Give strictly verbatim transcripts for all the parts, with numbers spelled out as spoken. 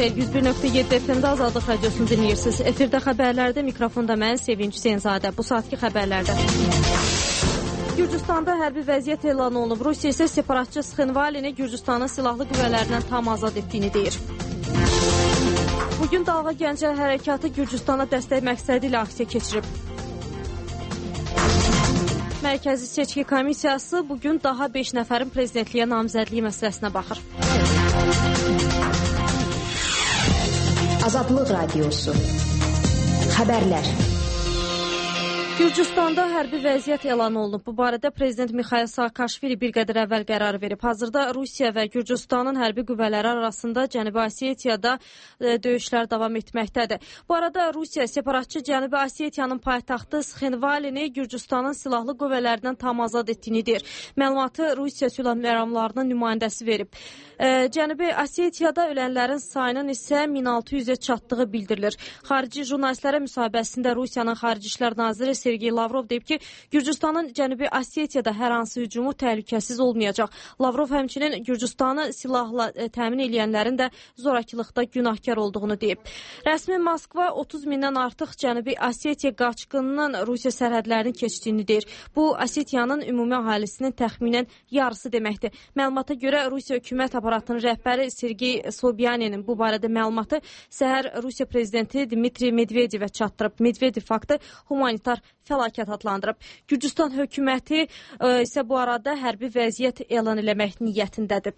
xeyr, yüz bir nöqtə yeddi F M-də Azadlıq Radiosunu dinləyirsiniz. Efirdə xəbərlərdə, mikrofonda mən Sevinç Hüseynzadə. Bu saatki xəbərlərdə. Gürcüstanda hərbi vəziyyət elan olunub. Rusiya isə separatçı Sxenvalini Gürcüstanın silahlı qüvvələrindən tam azad etdiyini deyir. Bugün Dalğa Gəncə hərəkatı Gürcüstana dəstək məqsədi ilə aksiya keçirib. Mərkəzi Seçki Komissiyası bugün daha beş nəfərin prezidentliyə namizədliyi məsələsinə baxır. Azadlıq Radiosu. Xəbərlər. Gürcüstanda hərbi vəziyyət elan olunub. Bu barədə Prezident Mixail Saakashvili bir qədər əvvəl qərar verib. Hazırda Rusiya və Gürcüstanın hərbi qüvvələri arasında Cənubi Osetiyada döyüşlər davam etməkdədir. Bu arada Rusiya separatçı Cənubi Osetiyanın paytaxtı Sxenvalini Gürcüstanın silahlı qüvvələrindən tam azad etdiyini deyir. Məlumatı Rusiya sülh məramlarının nümayəndəsi verib. Cənubi Osetiyada ölənlərin sayının isə min altı yüzə çatdığı bildirilir. Xarici jurnalistlərə müsahibəsində Rusiyanın Xarici İşlər Naziri Sergey Lavrov deyib ki, Gürcüstanın Cənubi Osetiyada hər hansı hücumu təhlükəsiz olmayacaq. Lavrov həmçinin Gürcüstanı silahla təmin edənlərin də zorakılıqda günahkar olduğunu deyib. Rəsmi Moskva otuz mindən artıq Cənubi Osetiya qaçqınının Rusiya sərhədlərini keçdiyini deyir. Bu, Osetiyanın ümumi əhalisinin təxminən yarısı deməkdir. Məlumata görə Rusiya hökumət aparatının rəhbəri Sergey Sobyanin bu barədə məlumatı səhər Rusiya prezidenti Dmitri Medvedevə çatdırıb. Medvedev faktı humanitar fəlakət adlandırıb. Gürcüstan hökuməti isə bu arada hərbi vəziyyət elan eləmək niyyətindədir.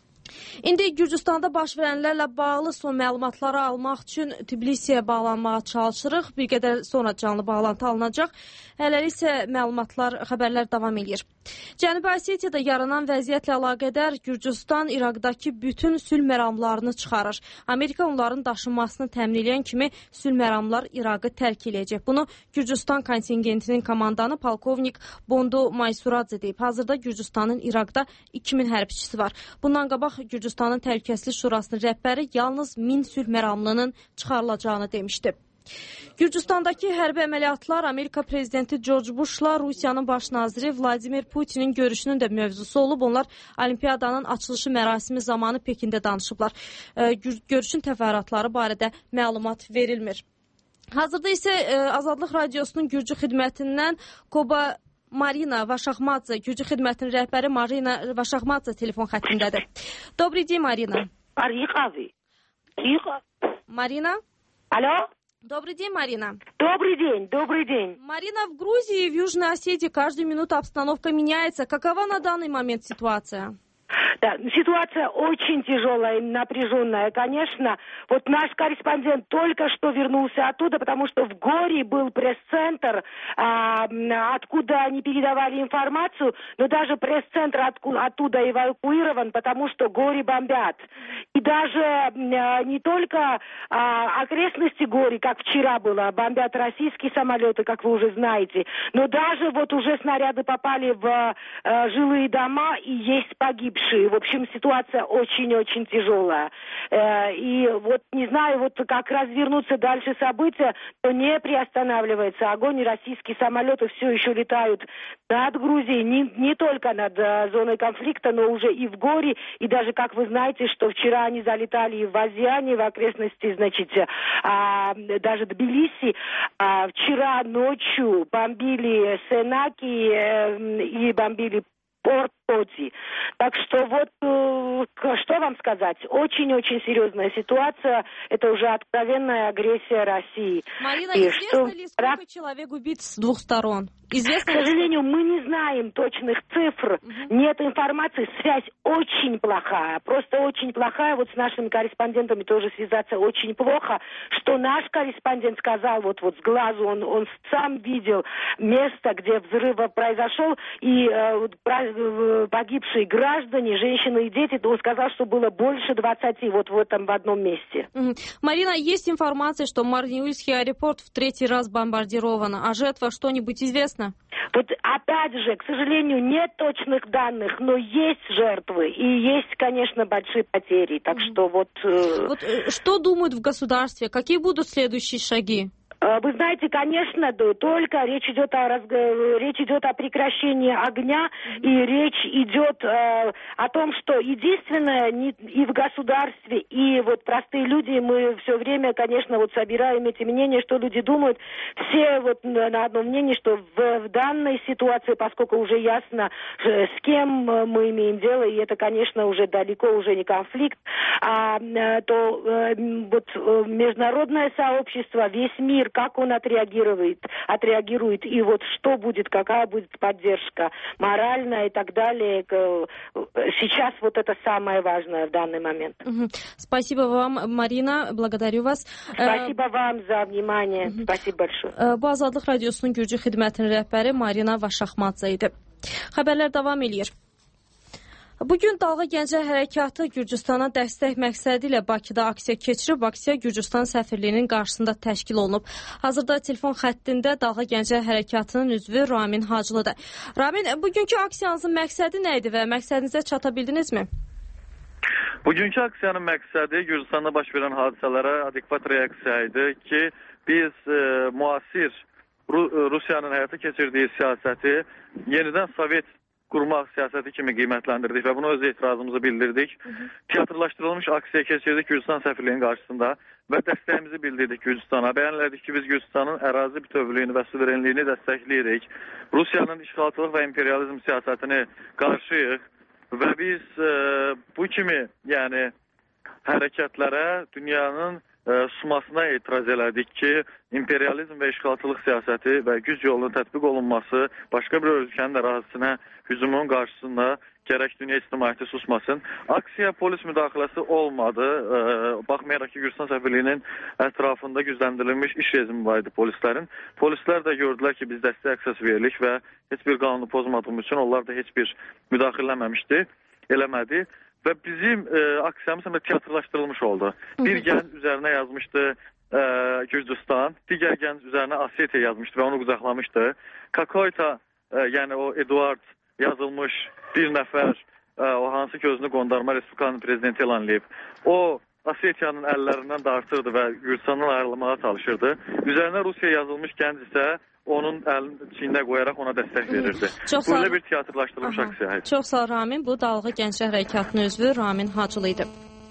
İndi Gürcüstanda baş verənlərlə bağlı son məlumatları almaq üçün Tbilisiyə bağlanmağa çalışırıq. Bir qədər sonra canlı bağlantı alınacaq. Hələlik isə məlumatlar, xəbərlər davam edir. Cənubi Osetiyada yaranan vəziyyətlə əlaqədar Gürcüstan İraqdakı bütün sülh məramlarını çıxarır. Amerika onların daşınmasını təmin edən kimi sülh məramlar Iraqı tərk edəcək. Bunu Gürcüstan kontingentinin komandanı polkovnik Bondo Maysuradze deyib. Hazırda Gürcüstanın İraqda iki min hərbçisi var. Bundan qabaq Gürcüstanın Təhlükəsizlik Şurasının rəhbəri yalnız min sülh məramlının çıxarılacağını demişdi. Gürcüstandakı hərbi əməliyyatlar Amerika prezidenti George Bush'la Rusiyanın baş naziri Vladimir Putin'in görüşünün də mövzusu olub. Onlar Olimpiyadanın açılışı mərasimi zamanı Pekində danışıblar. Görüşün təfərrüatları barədə məlumat verilmir. Hazırda isə Azadlıq Radiosunun Gürcü xidmətindən Koba Marina Vaşaxmadze, Gürcü xidmətinin rəhbəri Marina Vaşaxmadze telefon xəttindədir. Добрый день, Марина. Марина? Алло? Добрый день, Марина. Добрый день, добрый день. Марина, в Грузии и в Южной Осетии каждую минуту обстановка меняется. Какова на данный момент ситуация? Да, ситуация очень тяжелая и напряженная, конечно. Вот наш корреспондент только что вернулся оттуда, потому что в Гори был пресс-центр, а, откуда они передавали информацию, но даже пресс-центр откуда, оттуда эвакуирован, потому что Гори бомбят. И даже а, не только а, окрестности Гори, как вчера было, бомбят российские самолеты, как вы уже знаете, но даже вот уже снаряды попали в а, жилые дома и есть погибшие. В общем, ситуация очень-очень тяжелая. И вот не знаю, вот как развернутся дальше события, то не приостанавливается огонь, и российские самолеты все еще летают над Грузией, не, не только над а, зоной конфликта, но уже и в Гори, и даже, как вы знаете, что вчера они залетали и в Азиане, в окрестности, значит, а, даже Тбилиси. А, вчера ночью бомбили Сенаки э, и бомбили порт Соти. Так что вот, э, что вам сказать, очень-очень серьезная ситуация, это уже откровенная агрессия России. Марина, и известно что... ли, сколько Ра... человек убит с двух сторон? Известно К сожалению, мы не знаем точных цифр, угу. Нет информации, связь очень плохая, просто очень плохая, вот с нашими корреспондентами тоже связаться очень плохо, что наш корреспондент сказал, вот, вот с глазу, он, он сам видел место, где взрыв произошел, и э, погибшие граждане, женщины и дети, он сказал, что было больше двадцати вот в этом в одном месте. Угу. Марина, есть информация, что Мариупольский аэропорт в третий раз бомбардирован, а жертва что-нибудь известно? Вот опять же, к сожалению, нет точных данных, но есть жертвы и есть, конечно, большие потери. Так угу. что вот... Э... вот... Что думают в государстве? Какие будут следующие шаги? Вы знаете, конечно, только речь идет о, разг... речь идет о прекращении огня, и речь идет э, о том, что единственное, не... и в государстве, и вот простые люди, мы все время, конечно, вот собираем эти мнения, что люди думают, все вот на одном мнении, что в, в данной ситуации, поскольку уже ясно, с кем мы имеем дело, и это, конечно, уже далеко уже не конфликт, а, то э, вот международное сообщество, весь мир, как он отреагирует, отреагирует, и вот что будет, какая будет поддержка моральная и так далее. Сейчас вот это самое важное в данный момент. Угу. Спасибо вам, Marina. Благодарю вас. Спасибо э... вам за внимание. Угу. Спасибо большое. Э, Bu Azadlıq Radiosunun Gürcü xidmətinin rəhbəri Marina Vaşaxmadze idi. Xəbərlər davam edir. Bugün Dalğa Gənclər Hərəkatı Gürcüstana dəstək məqsədi ilə Bakıda aksiya keçirib. Aksiya Gürcüstan səfirliyinin qarşısında təşkil olunub. Hazırda telefon xəttində Dalğa Gənclər Hərəkatının üzvü Ramin Hacılıdır. Ramin, bugünkü aksiyanızın məqsədi nə idi və məqsədinizə çata bildinizmi? Bugünkü aksiyanın məqsədi Gürcüstanda baş verən hadisələrə adekvat reaksiya idi ki, biz e, müasir Ru Rusiyanın həyata keçirdiyi siyasəti yenidən Sovet qurmaq siyasəti kimi qiymətləndirdik və buna öz etirazımızı bildirdik. Hı -hı. Teatrlaşdırılmış aksiya keçirdik Gürcüstan səfirliyinin qarşısında və dəstəyimizi bildirdik Gürcüstana. Bəyan elədik ki, biz Gürcüstanın ərazi bütövlüyünü və suverenliyini dəstəkləyirik. Rusiyanın işğalçılıq və imperializm siyasətini qarşıyıq və biz e, bu kimi yəni hərəkətlərə dünyanın e, sumasına etiraz elədik ki, imperializm və işğalçılıq siyasəti və güc yolunun tətbiq olunması başqa bir ölkənin ərazisinə hücumun qarşısında gərək dünya ictimaiyyəti susmasın. Aksiya polis müdaxiləsi olmadı. E, baxmayaraq ki, Gürcüstan səfirliyinin ətrafında gücləndirilmiş iş rejimi var idi polislərin. Polislər də gördülər ki, biz dəstək aksiyası veririk və heç bir qanunu pozmadığımız üçün onlar da heç bir müdaxiləməmişdi, eləmədi. Və bizim e, aksiyamız həm də teatrlaşdırılmış oldu. Bir gənc üzərinə yazmışdı e, Gürcüstan, digər gənc üzərinə Osetiya yazmışdı və onu qucaqlamışdı. Kakoyta, e, yəni o Eduard yazılmış bir nəfər, e, o hansı ki özünü qondarma Respublikanın prezidenti elan edib. O Osetiyanın əllərindən dartırdı və Gürcüstandan ayrılmağa çalışırdı. Üzərinə Rusiya yazılmış gənc isə onun əlini çiyninə qoyaraq ona dəstək verirdi. Böyle bir teatrlaşdırılmış aksiya. Çox sağ ol, Ramin. Bu Dalğa Gənclər Hərəkatının üzvü Ramin Hacılı idi.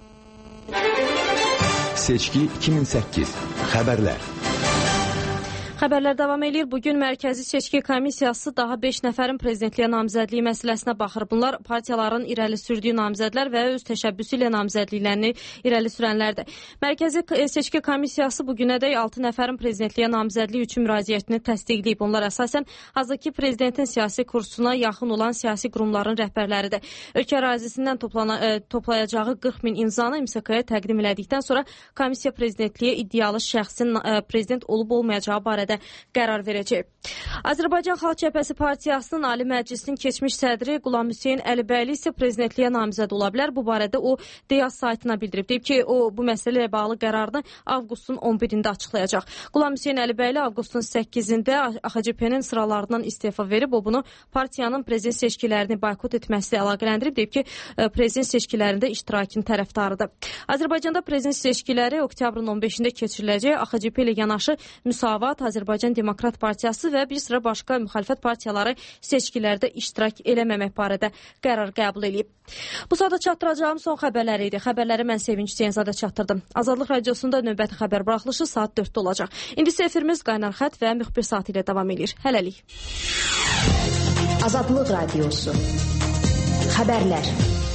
Seçki iki min səkkiz. Xəbərlər. Xəbərlər davam edir. Bugün Mərkəzi Seçki Komissiyası daha beş nəfərin prezidentliyə namizədliyi məsələsinə baxır. Bunlar partiyaların irəli sürdüyü namizədlər və öz təşəbbüsü ilə namizədliklərini irəli sürənlərdir. Mərkəzi Seçki Komissiyası bugünədək altı nəfərin prezidentliyə namizədliyi üçün müraciətini təsdiqləyib. Onlar əsasən hazırki prezidentin siyasi kursuna yaxın olan siyasi qurumların rəhbərləridir. Ölkə ərazisindən toplana, e, toplayacağı qırx min imzanı M S K-ya təqdim elədikdən sonra komissiya prezidentliyə iddialı şəxsin e, prezident olub-olmayacağı barədə qərar verəcək. Azərbaycan Xalq Cəbhəsi Partiyasının Ali Məclisinin keçmiş sədri Qulam Hüseyn Əlibəyli isə prezidentliyə namizəd ola bilər. Bu barədə o D A S saytına bildirib. Deyib ki, o bu məsələ ilə bağlı qərarını avqustun on birində açıqlayacaq. Qulam Hüseyn Əlibəyli avqustun səkkizində A X C P-nin sıralarından istefa verib. O bunu partiyanın prezident seçkilərini boykot etməsilə əlaqələndirib. Deyib ki, prezident seçkilərində iştirakın tərəfdarıdır. Azərbaycanda prezident seçkiləri oktyabrın on beşində keçiriləcək. A X C P ilə yanaşı Müsavat, Azərbaycan Demokrat Partiyası və bir sıra başqa müxalifət partiyaları seçkilərdə iştirak eləməmək barədə qərar qəbul edib. Bu saata çatdıracağım son xəbərləri idi. Xəbərləri mən Sevinç Hüseynzadə çatdırdım. Azadlıq Radiosunda növbəti xəbər buraxılışı saat dörddə olacaq. İndi isə efirimiz qaynar xətt və müxbir saatı ilə davam edir. Hələlik. Azadlıq Radiosu. Xəbərlər.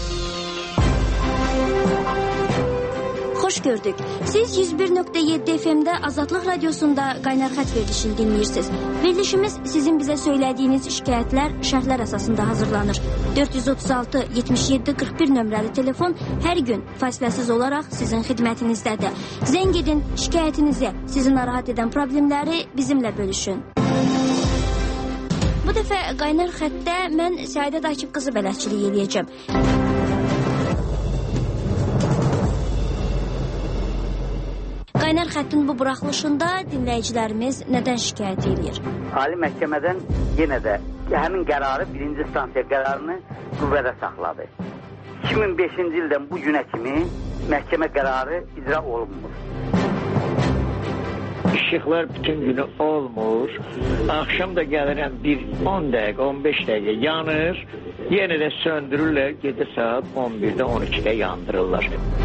Xoş gördük. Siz yüz bir nöqtə yeddi F M-də Azadlıq Radiosunda qaynar xətt verilişini dinləyirsiniz. Verilişimiz sizin bizə söylədiyiniz şikayətlər, şərhlər əsasında hazırlanır. dörd yüz otuz altı yetmiş yeddi qırx bir nömrəli telefon hər gün fasiləsiz olaraq sizin xidmətinizdədir. Zəng edin, şikayətinizi, sizi narahat edən problemləri bizimlə bölüşün. Bu dəfə qaynar xəttdə mən Səidə Akif qızı bələdçilik eləyəcəm. Qaynar xəttin bu buraxılışında dinləyicilərimiz nədən şikayət edir? Ali məhkəmədən yenə də həmin qərarı, birinci stansiya qərarını qüvvədə saxladı. iki min beşinci ildən bu günə kimi məhkəmə qərarı icra olunmur. İşıqlar bütün günü olmur. Axşam da gəlirəm bir on dəqiqə, on beş dəqiqə yanır. Yenə də söndürürlər, gecə saat on birdə, on ikidə yandırırlar.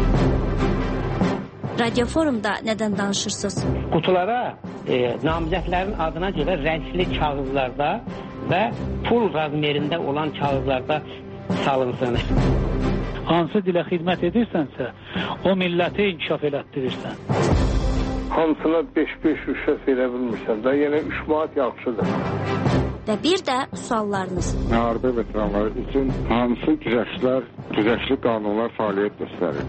Radio Forumda nədən danışırsınız? Qutulara e, namizədlərin adına görə rəngli kağızlarda və pul razmerində olan kağızlarda salınsın. Hansı dilə xidmət edirsənsə, o milləti inkişaf elətdirirsən. Hamısına beş beş rüşvət verə bilmirsən də, yenə üç manat yaxşıdır. Və bir də suallarınız. Müharibə veteranları üçün hansı güzəştlər, güzəştli qanunlar fəaliyyət göstərir?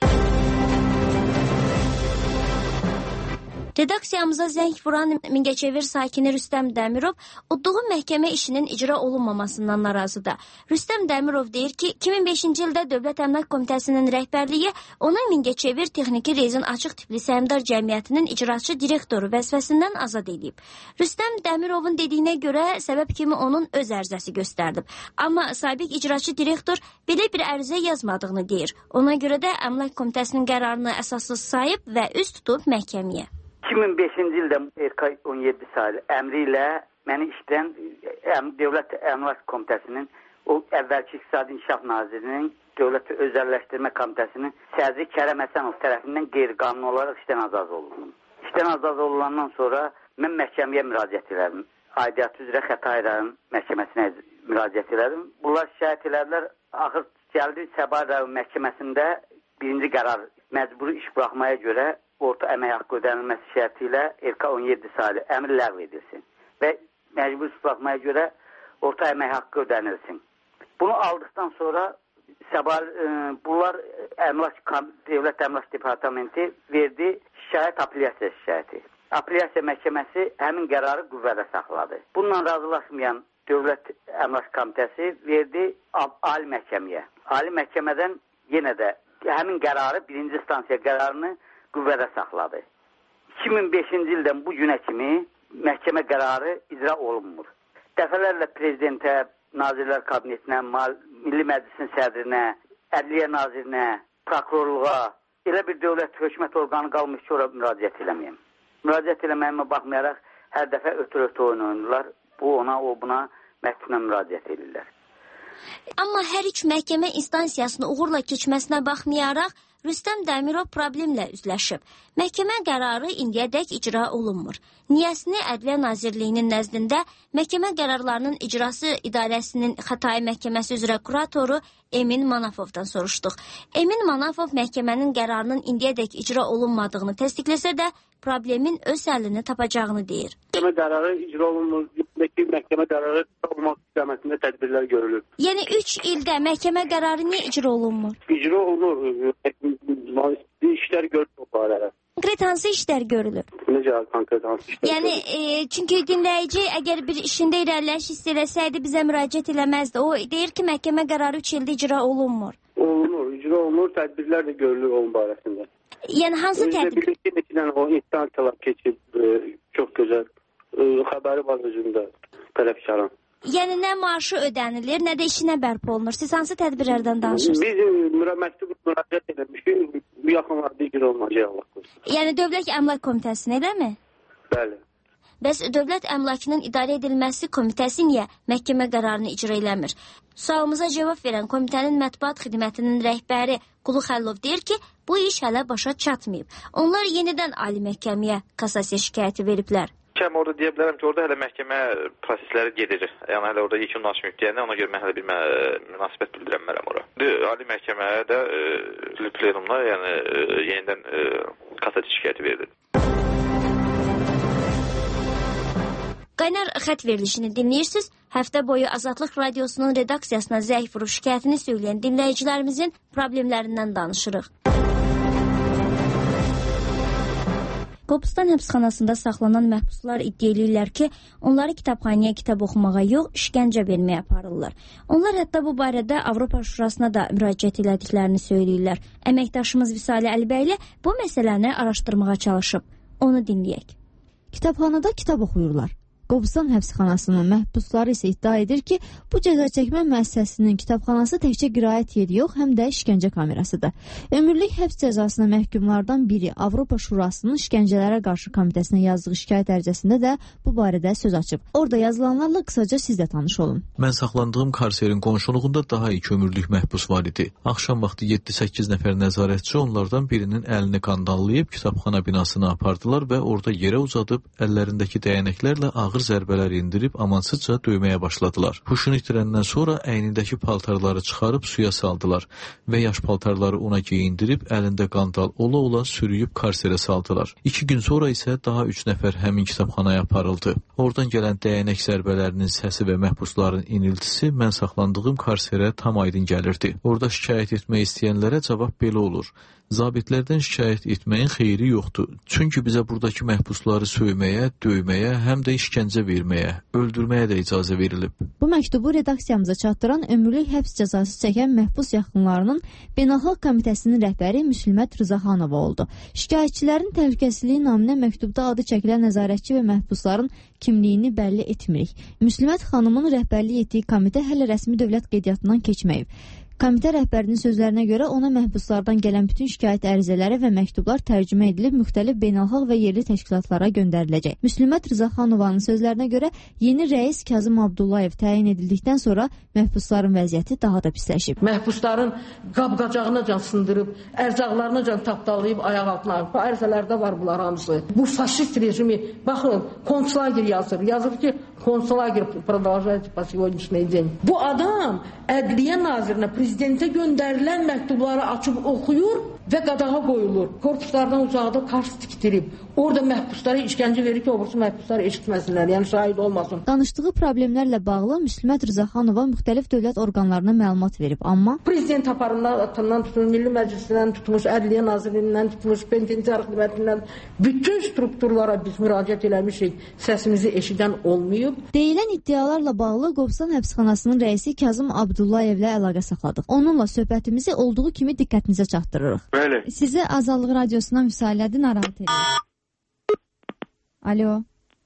Redaksiyamıza zəng vuran Mingəçevir sakini Rüstəm Dəmirov udduğu məhkəmə işinin icra olunmamasından narazıdır. Rüstəm Dəmirov deyir ki, iki min beşinci ildə Dövlət Əmlak Komitəsinin rəhbərliyi ona Mingəçevir Texniki Rezin Açıq Tipli Səhmdar Cəmiyyətinin icraçı direktoru vəzifəsindən azad edib. Rüstəm Dəmirovun dediyinə görə səbəb kimi onun öz ərizəsi göstərdib. Amma sabiq icraçı direktor belə bir ərizə yazmadığını deyir. Ona görə də Əmlak Komitəsinin qərarını əsassız sayıb və üz tutub məhkəməyə. iki min beşinci ildə R K on yeddi sayılı əmri ilə məni işdən Dövlət Əmlak Komitəsinin, o əvvəlki İqtisadi İnkişaf Nazirinin, Dövlət Özəlləşdirmə Komitəsinin sədri Kərəm Həsənov tərəfindən qeyri-qanuni olaraq işdən azad olundum. İşdən azad olunandan sonra mən məhkəməyə müraciət elədim. Aidiyyatı üzrə Xətai rayon məhkəməsinə müraciət elədim. Bunlar şikayət elədilər. Axır gəldi Səbail rayon məhkəməsində birinci qərar məcburi iş buraxmaya görə orta əmək haqqı ödənilməsi şərti ilə R K on yeddi sayılı əmr ləğv edilsin və məcburi iş buraxmaya görə orta əmək haqqı ödənilsin. Bunu aldıqdan sonra Səbail, e, bunlar əmlak, Dövlət Əmlak Departamenti verdi şikayət apellyasiya şikayəti. Apellyasiya məhkəməsi həmin qərarı qüvvədə saxladı. Bununla razılaşmayan Dövlət Əmlak Komitəsi verdi Ali Məhkəməyə. Ali Məhkəmədən yenə də həmin qərarı, birinci instansiya qərarını qüvvədə saxladı. iki min beşinci ildən bu günə kimi məhkəmə qərarı icra olunmur. Dəfələrlə prezidentə, Nazirlər Kabinetinə, Milli Məclisin sədrinə, Ədliyyə Nazirinə, prokurorluğa, elə bir dövlət hökumət orqanı qalmış ki, ora müraciət eləməyəm. Müraciət eləməyimə baxmayaraq hər dəfə ötür-ötür oyun oyunurlar. Bu ona, o buna məhkəmə müraciət edirlər. Amma hər üç məhkəmə instansiyasını uğurla keçməsinə baxmayaraq, Rüstəm Dəmirov problemlə üzləşib. Məhkəmə qərarı indiyədək icra olunmur. Niyəsini Ədliyyə Nazirliyinin nəzdində məhkəmə qərarlarının icrası idarəsinin Xətai məhkəməsi üzrə kuratoru Emin Manafovdan soruşduq. Emin Manafov məhkəmənin qərarının indiyədək icra olunmadığını təsdiqləsə də problemin öz həllini tapacağını deyir. Məhkəmə qərarı icra olunmur. Məhkəmə qərarı olmaq istiqamətində tədbirlər görülür. Yəni üç ildə məhkəmə qərarı niyə icra olunmur? İcra olunur. İşlər görülür o barədə. Konkret hansı işlər görülür? Necə konkret hansı işlər yəni, görülür? Yəni, e, çünki dinləyici əgər bir işində irəliləyiş hiss eləsəydi bizə müraciət eləməzdi. O deyir ki, məhkəmə qərarı üç ildə icra olunmur. Olunur, icra olunur, tədbirlər də görülür onun barəsində. Yəni, hansı tədbir? Özdə bir neçədən o instansiyalar keçib, e, çox gözəl, e, xəbəri var özündə tərəfkarın. Yəni, nə maaşı ödənilir, nə də işinə bərpa olunur. Siz hansı tədbirlərdən danışırsınız? Biz məktub müraciət eləmişik, bu yaxınlarda icra olunacaq. Yəni, Dövlət Əmlak Komitəsinin, eləmi? Bəli. Bəs Dövlət Əmlakının İdarə Edilməsi Komitəsi niyə məhkəmə qərarını icra eləmir? Sualımıza cavab verən komitənin mətbuat xidmətinin rəhbəri Qulu Xəllov deyir ki, bu iş hələ başa çatmayıb. Onlar yenidən Ali Məhkəməyə kassasiya şikayəti veriblər. Məhkəmə orada deyə bilərəm ki, orada hələ məhkəmə prosesləri gedir. Yəni hələ orada yekunlaşmayıb deyəndə ona görə mən hələ bir münasibət bildirəmərəm ora. Ali Məhkəməyə də e, plenumda yəni e, yenidən e, kassasiya şikayəti verilir. Qaynar xət verilişini dinləyirsiniz. Həftə boyu Azadlıq Radiosunun redaksiyasına zəng vurub şikayətini söyləyən dinləyicilərimizin problemlərindən danışırıq. Qobustan həbsxanasında saxlanan məhbuslar iddia edirlər ki, onları kitabxanaya kitab oxumağa yox, işgəncə verməyə aparırlar. Onlar hətta bu barədə Avropa Şurasına da müraciət elədiklərini söyləyirlər. Əməkdaşımız Vüsali Əlibəyli bu məsələni araşdırmağa çalışıb. Onu dinləyək. Kitabxanada kitab oxuyurlar. Qobustan həbsxanasının məhbusları isə iddia edir ki, bu cəza çəkmə müəssisəsinin kitabxanası təkcə qiraət yeri yox, həm də işgəncə kamerasıdır. Ömürlük həbs cəzasına məhkumlardan biri Avropa Şurasının işgəncələrə qarşı komitəsinə yazdığı şikayət ərizəsində də bu barədə söz açıb. Orada yazılanlarla qısaca siz də tanış olun. Mən saxlandığım karserin qonşuluğunda daha iki ömürlük məhbus var idi. Axşam vaxtı yeddi səkkiz nəfər nəzarətçi onlardan birinin əlini qandallayıb kitabxana binasına apardılar və orada yerə uzadıb əllərindəki dəyənəklərlə ağır zərbələr indirib amansızca döyməyə başladılar. Huşunu itirəndən sonra əynindəki paltarları çıxarıb suya saldılar və yaş paltarları ona geyindirib əlində qandal ola-ola sürüyüb karserə saldılar. İki gün sonra isə daha üç nəfər həmin kitabxanaya aparıldı. Oradan gələn dəyənək zərbələrinin səsi və məhbusların iniltisi mən saxlandığım karserə tam aydın gəlirdi. Orada şikayət etmək istəyənlərə cavab belə olur. Zabitlərdən şikayət etməyin xeyri yoxdur. Çünki bizə buradakı məhbusları söyməyə, döyməyə, həm də işgəncə verməyə, öldürməyə də icazə verilib. Bu məktubu redaksiyamıza çatdıran ömürlük həbs cəzası çəkən məhbus yaxınlarının Beynəlxalq Komitəsinin rəhbəri Müslümət Rızaxanova oldu. Şikayətçilərin təhlükəsizliyi naminə məktubda adı çəkilən nəzarətçi və məhbusların kimliyini bəlli etmirik. Müslümət xanımın rəhbərlik etdiyi komitə hələ rəsmi dövlət qeydiyyatından keçməyib. Komitə rəhbərinin sözlərinə görə ona məhbuslardan gələn bütün şikayət ərizələri və məktublar tərcümə edilib müxtəlif beynəlxalq və yerli təşkilatlara göndəriləcək. Müslümət Rızaxanovanın sözlərinə görə yeni rəis Kazım Abdullayev təyin edildikdən sonra məhbusların vəziyyəti daha da pisləşib. Məhbusların qab-qacağına can sındırıb, ərzaqlarına can tapdalayıb ayaq altına. Bu ərizələrdə var bunlar hamısı. Bu faşist rejimi, baxın, konslager yazır. Yazır ki, konslager продолжается по сегодняшний день. Bu adam Ədliyyə Nazirinə, prezidentə göndərilən məktubları açıb oxuyur və qadağa qoyulur. Korpuslardan uzaqda kars tikdirib. Orada məhbuslara işgəncə verir ki, obursu məhbuslar eşitməsinlər, yəni şahid olmasın. Danışdığı problemlərlə bağlı Müslümət Rızaxanova müxtəlif dövlət orqanlarına məlumat verib, amma prezident aparatından tutmuş, Milli Məclisindən tutmuş, Ədliyyə Nazirliyindən tutmuş, penitensiar xidmətindən bütün strukturlara biz müraciət eləmişik, səsimizi eşidən olmayıb. Deyilən iddialarla bağlı Qobustan həbsxanasının rəisi Kazım Abdullayevlə əlaqə saxladıq. Onunla söhbətimizi olduğu kimi diqqətinizə çatdırırıq. Bəli. Sizi Azadlıq Radiosundan müsahilədi, narahat edir. Alo.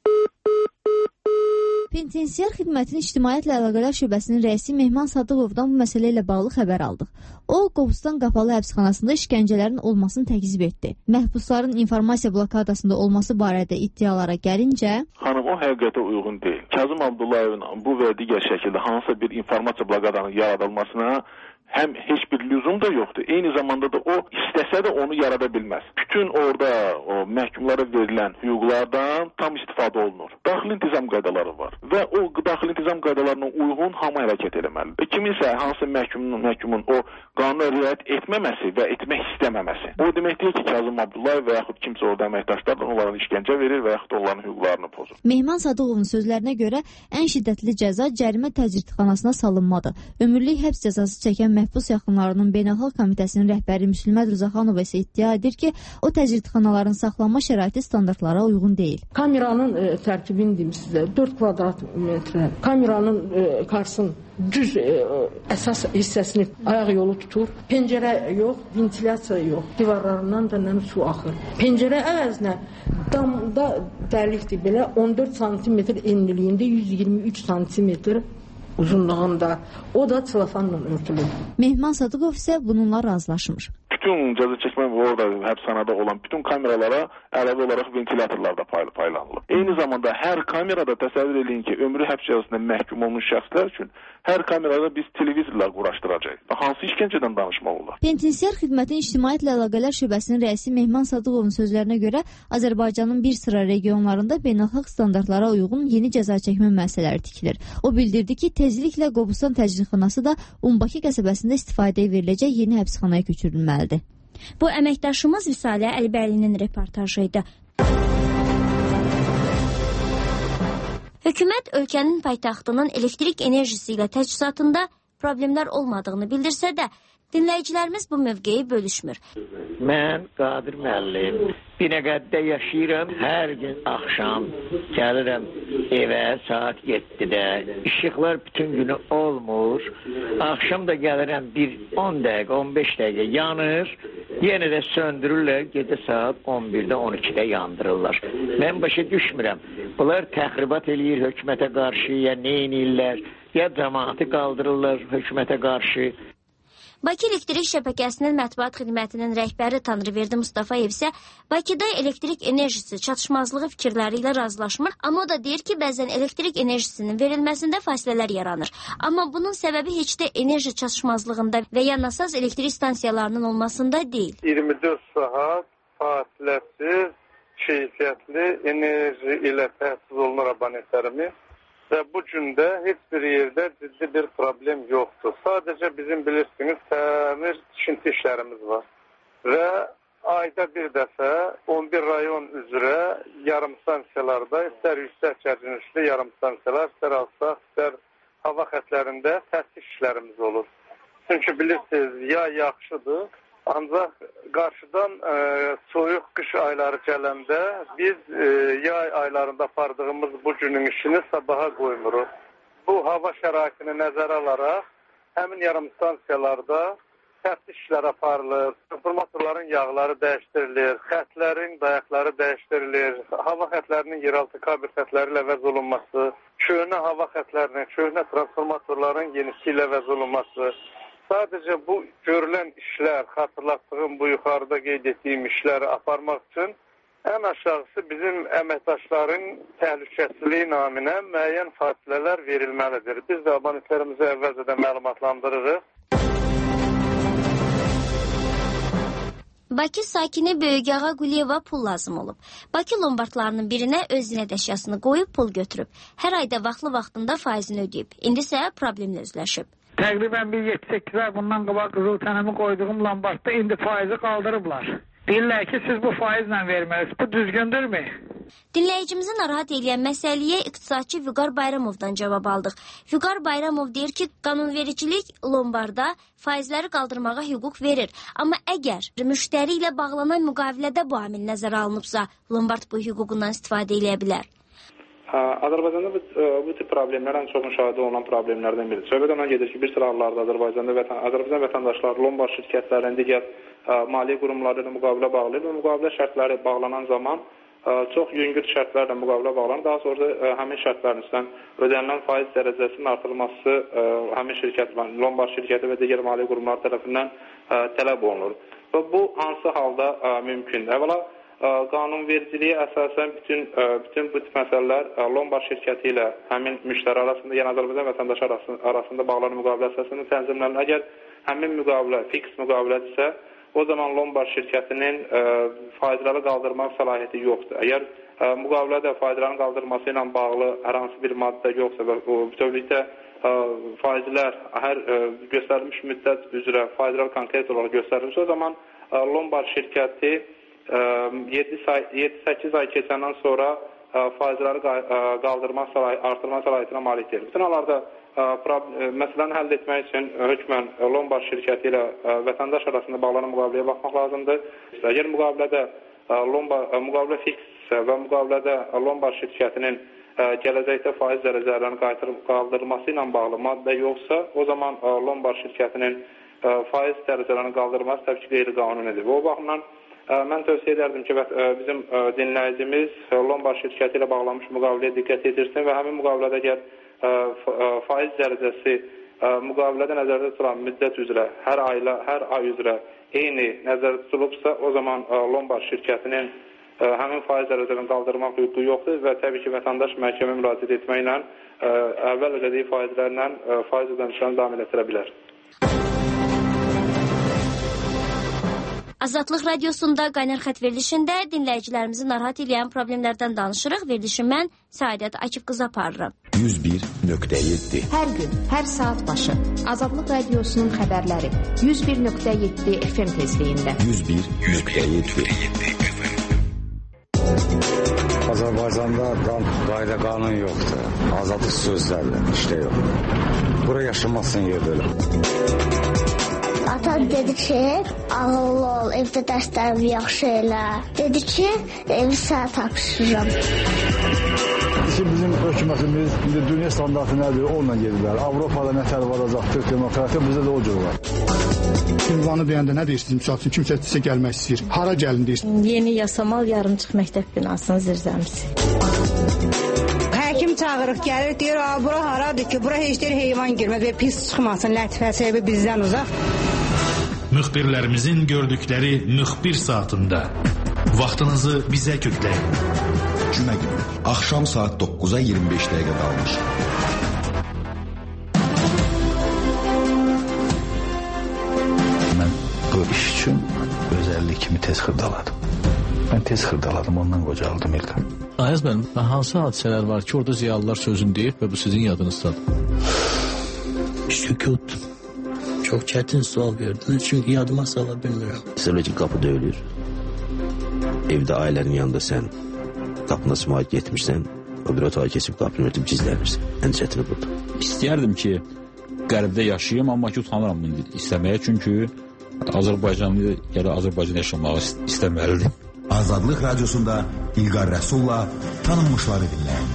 Penitensiar xidmətin İctimaiyyətlə Əlaqələr şöbəsinin rəisi Mehman Sadıqovdan bu məsələ ilə bağlı xəbər aldıq. O, Qobustan qapalı həbsxanasında işgəncələrin olmasını təklif etdi. Məhbusların informasiya blokadasında olması barədə iddialara gəlincə, xanım, o həqiqətə uyğun deyil. Kazım Abdullayevin bu və digər şəkildə hansısa bir informasiya blokadanın yaradılmasına həm heç bir lüzum da yoxdur. Eyni zamanda da o istəsə də onu yarada bilməz. Bütün orada o məhkumlara verilən hüquqlardan tam istifadə olunur. Daxili intizam qaydaları var və o daxili intizam qaydalarına uyğun hamı hərəkət etməlidir. Kiminsə hansı məhkumun, məhkumun o qanuna riayət etməməsi və etmək istəməməsi. O demək deyil ki, Kazım Abdullayev və yaxud kimsə orada əməkdaşlardan onların işgəncə verir və yaxud onların hüquqlarını pozur. Mehman Sadıqovun sözlərinə görə ən şiddətli cəza cərimə təcridxanasına salınmadır. Ömürlük həbs cəzası çəkən məhbus yaxınlarının Beynəlxalq Komitəsinin rəhbəri Müslümət Rızaxanova isə iddia edir ki, o təcridxanaların saxlanma şəraiti standartlara uyğun deyil. Kameranın e, tərkibini deyim sizə, dörd kvadrat metrə. Kameranın e, karsın düz e, əsas hissəsini ayaq yolu tutur. Pəncərə yox, ventilyasiya yox. Divarlarından da nəm su axır. Pəncərə əvəzinə damda dəlikdir belə on dörd santimetr enliliyində yüz iyirmi üç santimetr uzunluğunda. O da çelofanla örtülür. Mehman Sadıqov isə bununla razılaşmır. Bütün cəza çəkmə və orada həbsxanada olan bütün kameralara əlavə olaraq ventilatorlar da pay paylanılır. Eyni zamanda hər kamerada təsəvvür edin ki, ömrü həbs cəzasına məhkum olmuş şəxslər üçün hər kamerada biz televizorlar quraşdıracağıq. Hansı işgəncədən danışmaq olar? Penitensiar xidmətin İctimaiyyətlə Əlaqələr şöbəsinin rəisi Mehman Sadıqovun sözlərinə görə Azərbaycanın bir sıra regionlarında beynəlxalq standartlara uyğun yeni cəza çəkmə müəssisələri tikilir. O bildirdi ki, tezliklə Qobustan təcridxanası da Umbaki qəsəbəsində istifadəyə veriləcək yeni həbsxanaya köçürülməlidir. Bu əməkdaşımız Visalə Əlibəlinin reportajı idi. Hökumət ölkənin paytaxtının elektrik enerjisi ilə təchizatında problemlər olmadığını bildirsə də, Dinləyicilərimiz bu mövqeyi bölüşmür. Mən Qadir müəllim Binəqədidə yaşayıram. Hər gün axşam gəlirəm evə saat yeddidə. İşıqlar bütün günü olmur. Axşam da gəlirəm bir on dəqiqə, on beş dəqiqə yanır. Yenə də söndürürlər. Gecə saat on birdə, on ikidə yandırırlar. Mən başa düşmürəm. Bunlar təxribat eləyir hökumətə qarşı, ya neynirlər, ya cəmaatı qaldırırlar hökumətə qarşı. Bakı Elektrik Şəbəkəsinin mətbuat xidmətinin rəhbəri Tanrıverdi Mustafayev isə Bakıda elektrik enerjisi çatışmazlığı fikirləri ilə razılaşmır, amma o da deyir ki, bəzən elektrik enerjisinin verilməsində fasilələr yaranır. Amma bunun səbəbi heç də enerji çatışmazlığında və ya nasaz elektrik stansiyalarının olmasında deyil. iyirmi dörd saat fasiləsiz, keyfiyyətli enerji ilə təchiz olunur abonentlərimiz. Və bu gündə heç bir yerdə ciddi bir problem yoxdur. Sadəcə bizim bilirsiniz, təmir tikinti işlərimiz var. Və ayda bir dəfə on bir rayon üzrə yarım stansiyalarda, istər yüksək gərginlikli yarım stansiyalar, istər alsaq, istər hava xətlərində təsis işlərimiz olur. Çünki bilirsiniz, yay yaxşıdır. Ancaq qarşıdan e, soyuq qış ayları gələndə biz e, yay aylarında apardığımız bu günün işini sabaha qoymuruq. Bu hava şəraitini nəzərə alaraq həmin yarım stansiyalarda təftiş işlər aparılır, transformatorların yağları dəyişdirilir, xətlərin dayaqları dəyişdirilir, hava xətlərinin yeraltı kabel xətləri ilə əvəz olunması, köhnə hava xətlərinin, köhnə transformatorların yenisi ilə əvəz olunması. Sadəcə bu görülən işlər, xatırlatdığım bu yuxarıda qeyd etdiyim işləri aparmaq üçün ən aşağısı bizim əməkdaşların təhlükəsizliyi naminə müəyyən fasilələr verilməlidir. Biz də abonentlərimizi əvvəlcədən məlumatlandırırıq. Bakı sakini Böyükağa Quliyeva pul lazım olub. Bakı lombardlarının birinə öz zinət əşyasını qoyub pul götürüb. Hər ayda vaxtlı-vaxtında faizini ödəyib. İndi isə problemlə üzləşib. Təqribən bir yeddi səkkiz ay bundan qabaq qızıl tənəmi qoyduğum lombardda indi faizi qaldırıblar. Deyirlər ki, siz bu faizlə verməlisiniz. Bu düzgündürmü? Dinləyicimizi narahat edən məsələyə iqtisadçı Vüqar Bayramovdan cavab aldıq. Vüqar Bayramov deyir ki, qanunvericilik lombarda faizləri qaldırmağa hüquq verir. Amma əgər müştəri ilə bağlanan müqavilədə bu amil nəzərə alınıbsa, lombard bu hüququndan istifadə edə bilər. Azərbaycanda bu, bu tip problemlər ən çox müşahidə olunan problemlərdən biridir. Söhbət ona gedir ki, bir sıra hallarda Azərbaycanda vətən, Azərbaycan vətəndaşları lombard şirkətlərinin digər ə, maliyyə qurumları ilə müqavilə bağlayır və müqavilə şərtləri bağlanan zaman ə, çox yüngül şərtlərlə müqavilə bağlanır. Daha sonra da ə, həmin şərtlərin üstündən ödənilən faiz dərəcəsinin artırılması ə, həmin şirkət, lombard şirkəti və digər maliyyə qurumları tərəfindən ə, tələb olunur. Və bu hansı halda ə, mümkündür? Əvvəla qanunvericiliyə əsasən bütün bütün bu tip məsələlər lombard şirkəti ilə həmin müştəri arasında, yəni Azərbaycan vətəndaşı arasında, arasında bağlanan müqavilə əsasında tənzimlənir. Əgər həmin müqavilə fiks müqavilədirsə, o zaman lombard şirkətinin ə, faizləri qaldırmaq səlahiyyəti yoxdur. Əgər ə, müqavilədə faizlərin qaldırması ilə bağlı hər hansı bir maddə yoxsa və o bütövlükdə ə, faizlər hər ə, göstərilmiş müddət üzrə faizlər konkret olaraq göstərilmişsə, o zaman ə, lombard şirkəti yeddi səkkiz ay keçəndən sonra faizləri qaldırmaq səlahiyyətinə, artırma səlahiyyətinə malikdir. Bütün hallarda məsələni həll etmək üçün hökmən lombard şirkəti ilə vətəndaş arasında bağlanan müqaviləyə baxmaq lazımdır. Əgər müqavilədə müqavilə fikssə və müqavilədə lombard şirkətinin gələcəkdə faiz dərəcələrinin qaldırılması ilə bağlı maddə yoxsa, o zaman lombard şirkətinin faiz dərəcələrinin qaldırılması təbii ki, qeyri-qanunidir. O baxımdan mən tövsiyə edərdim ki, bizim dinləyicimiz lombard şirkəti ilə bağlanmış müqaviləyə diqqət edirsin və həmin müqavilədə əgər faiz dərəcəsi müqavilədə nəzərdə tutulan müddət üzrə, hər ayla, hər ay üzrə eyni nəzərdə tutulubsa, o zaman lombard şirkətinin həmin faiz dərəcələrini qaldırmaq hüququ yoxdur və təbii ki, vətəndaş məhkəmə müraciət etməklə əvvəl ödədiyi faizlərlə faiz ödənişlərini davam etdirə bilər. Azadlıq Radiosunda Qaynar Xət verilişində dinləyicilərimizi narahat edən problemlərdən danışırıq. Verilişi mən Səadət Akif qızı aparıram. yüz bir nöqtə yeddi Hər gün, hər saat başı Azadlıq Radiosunun xəbərləri yüz bir nöqtə yeddi F M tezliyində. yüz bir nöqtə yeddi Azərbaycanda qayda qanun yoxdur. Azadlıq sözlərlə, işdə yox. Bura yaşamazsın yerdə öyle. Atam dedi ki, ağıllı ol, evdə dərslərini yaxşı elə. Dedi ki, evi sənə tapşırıram. Bizim hökumətimiz indi dünya standartı nədir, onunla gedirlər. Avropada nə tələb olacaqdır, demokratiya bizdə də o cür var. Ünvanı deyəndə nə deyirsiniz? Misal üçün kimsə sizə gəlmək istəyir. Hara gəlin deyirsiniz? Yeni Yasamal yarımçıq məktəb binasının zirzəmisi. Həkim çağırıq, gəlir, deyir, bura haradır ki, bura heç deyir heyvan girməz və pis çıxmasın, lətifəsi bizdən uzaq. Müxbirlərimizin gördükləri müxbir saatında vaxtınızı bizə kökləyin. Cümə günü, axşam saat doqquza iyirmi beş dəqiqə qalmış. Mən bu iş üçün özəllik kimi tez xırdaladım. Mən tez xırdaladım, ondan qocaldım İlqar. Ayaz mənim, hansı hadisələr var ki, orada ziyalılar sözünü deyib və bu sizin yadınızdadır? Sükut. Çox çətin sual verdiniz, çünki yadıma sala bilmirəm. Məsələ ki, qapı döyülür. Evdə ailənin yanında sən qapına sımağa getmirsən, o bir otağa keçib qapını örtüb gizlənirsən. Ən çətini budur. İstəyərdim ki, qərbdə yaşayayım, amma ki, utanıram bunu istəməyə, çünki Azərbaycanlı gələ Azərbaycan yaşamağı istəməlidir. Azadlıq Radiosunda İlqar Rəsulla tanınmışları dinləyin.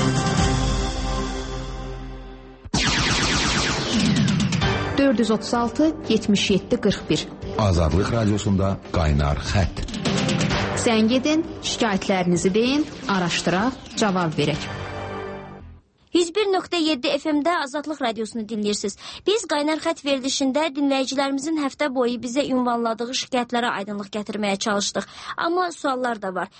dörd yüz otuz altı yetmiş yeddi qırx bir Azadlıq Radiosunda qaynar xətt. Zəng edin, şikayətlərinizi deyin, araşdıraq, cavab verək. yüz bir nöqtə yeddi F M-də Azadlıq Radiosunu dinləyirsiniz. Biz Qaynar Xət verilişində dinləyicilərimizin həftə boyu bizə ünvanladığı şikayətlərə aydınlıq gətirməyə çalışdıq. Amma suallar da var.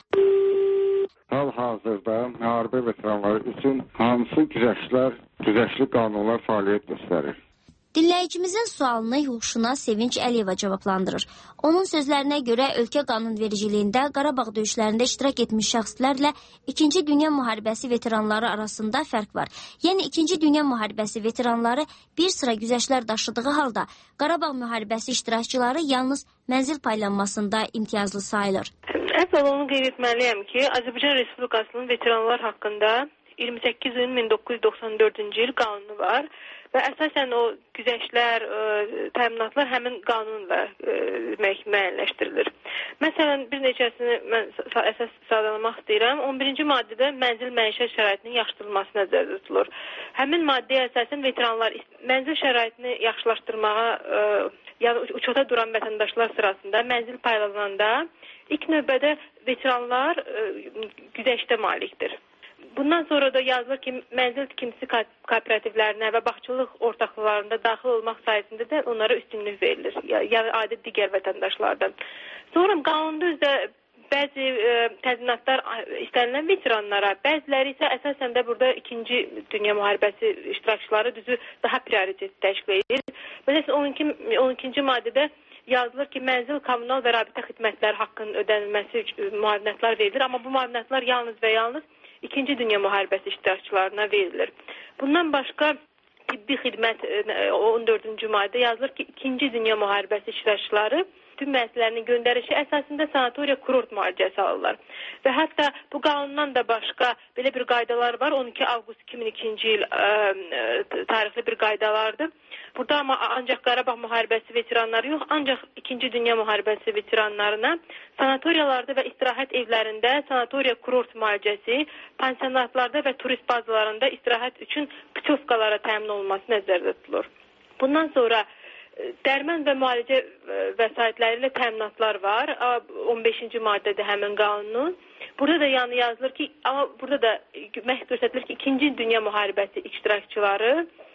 Hal-hazırda müharibə veteranları üçün hansı güzəştlər, güzəştli qanunlar fəaliyyət göstərir? Dinləyicimizin sualını hüquqşünas Sevinç Əliyeva cavablandırır. Onun sözlərinə görə ölkə qanunvericiliyində Qarabağ döyüşlərində iştirak etmiş şəxslərlə İkinci Dünya Müharibəsi veteranları arasında fərq var. Yəni İkinci Dünya Müharibəsi veteranları bir sıra güzəştlər daşıdığı halda Qarabağ müharibəsi iştirakçıları yalnız mənzil paylanmasında imtiyazlı sayılır. Əvvəl onu qeyd etməliyəm ki, Azərbaycan Respublikasının veteranlar haqqında iyirmi səkkiz iyun min doqquz yüz doxsan dördüncü il qanunu var. Və əsasən o güzəştlər, ə, təminatlar həmin qanunla ə, müəyyənləşdirilir. Məsələn, bir neçəsini mən əsas sadalamaq istəyirəm. on birinci maddədə mənzil məişət şəraitinin yaxşıdılması nəzərdə tutulur. Həmin maddəyə əsasən veteranlar mənzil şəraitini yaxşılaşdırmağa, ə, yəni uçota duran vətəndaşlar sırasında mənzil paylananda ilk növbədə veteranlar ə, güzəştə malikdir. Bundan sonra da yazılır ki, mənzil tikintisi kooperativlərinə və bağçılıq ortaqlarında daxil olmaq sayəsində də onlara üstünlük verilir. Yəni adi digər vətəndaşlardan. Sonra qanunda üzrə bəzi e, təzminatlar istənilən veteranlara, bəziləri isə əsasən də burada İkinci Dünya Müharibəsi iştirakçıları düzü daha prioritet təşkil edir. Məsələn, on ikinci maddədə yazılır ki, mənzil, kommunal və rabitə xidmətləri haqqının ödənilməsi müavinətlər verilir. Amma bu müavinətlər yalnız və yalnız İkinci Dünya Müharibəsi iştirakçılarına verilir. Bundan başqa tibbi xidmət on dördüncü maddə yazılır ki, İkinci Dünya Müharibəsi iştirakçıları tüm müəssisələrinin göndərişi əsasında sanatoriya kurort müalicəsi alırlar. Və hətta bu qanundan da başqa belə bir qaydalar var. on iki avqust iki min ikinci il ə, tarixli bir qaydalardır. Burada amma ancaq Qarabağ müharibəsi veteranları yox, ancaq İkinci Dünya Müharibəsi veteranlarına sanatoriyalarda və istirahət evlərində sanatoriya kurort müalicəsi, pansionatlarda və turist bazalarında istirahət üçün putyovkalara təmin olunması nəzərdə tutulur. Bundan sonra dərman və müalicə vəsaitləri ilə təminatlar var. on beşinci maddədə həmin qanunun. Burada da yəni yazılır ki, amma burada da məhz göstərilir ki, İkinci Dünya Müharibəsi iştirakçıları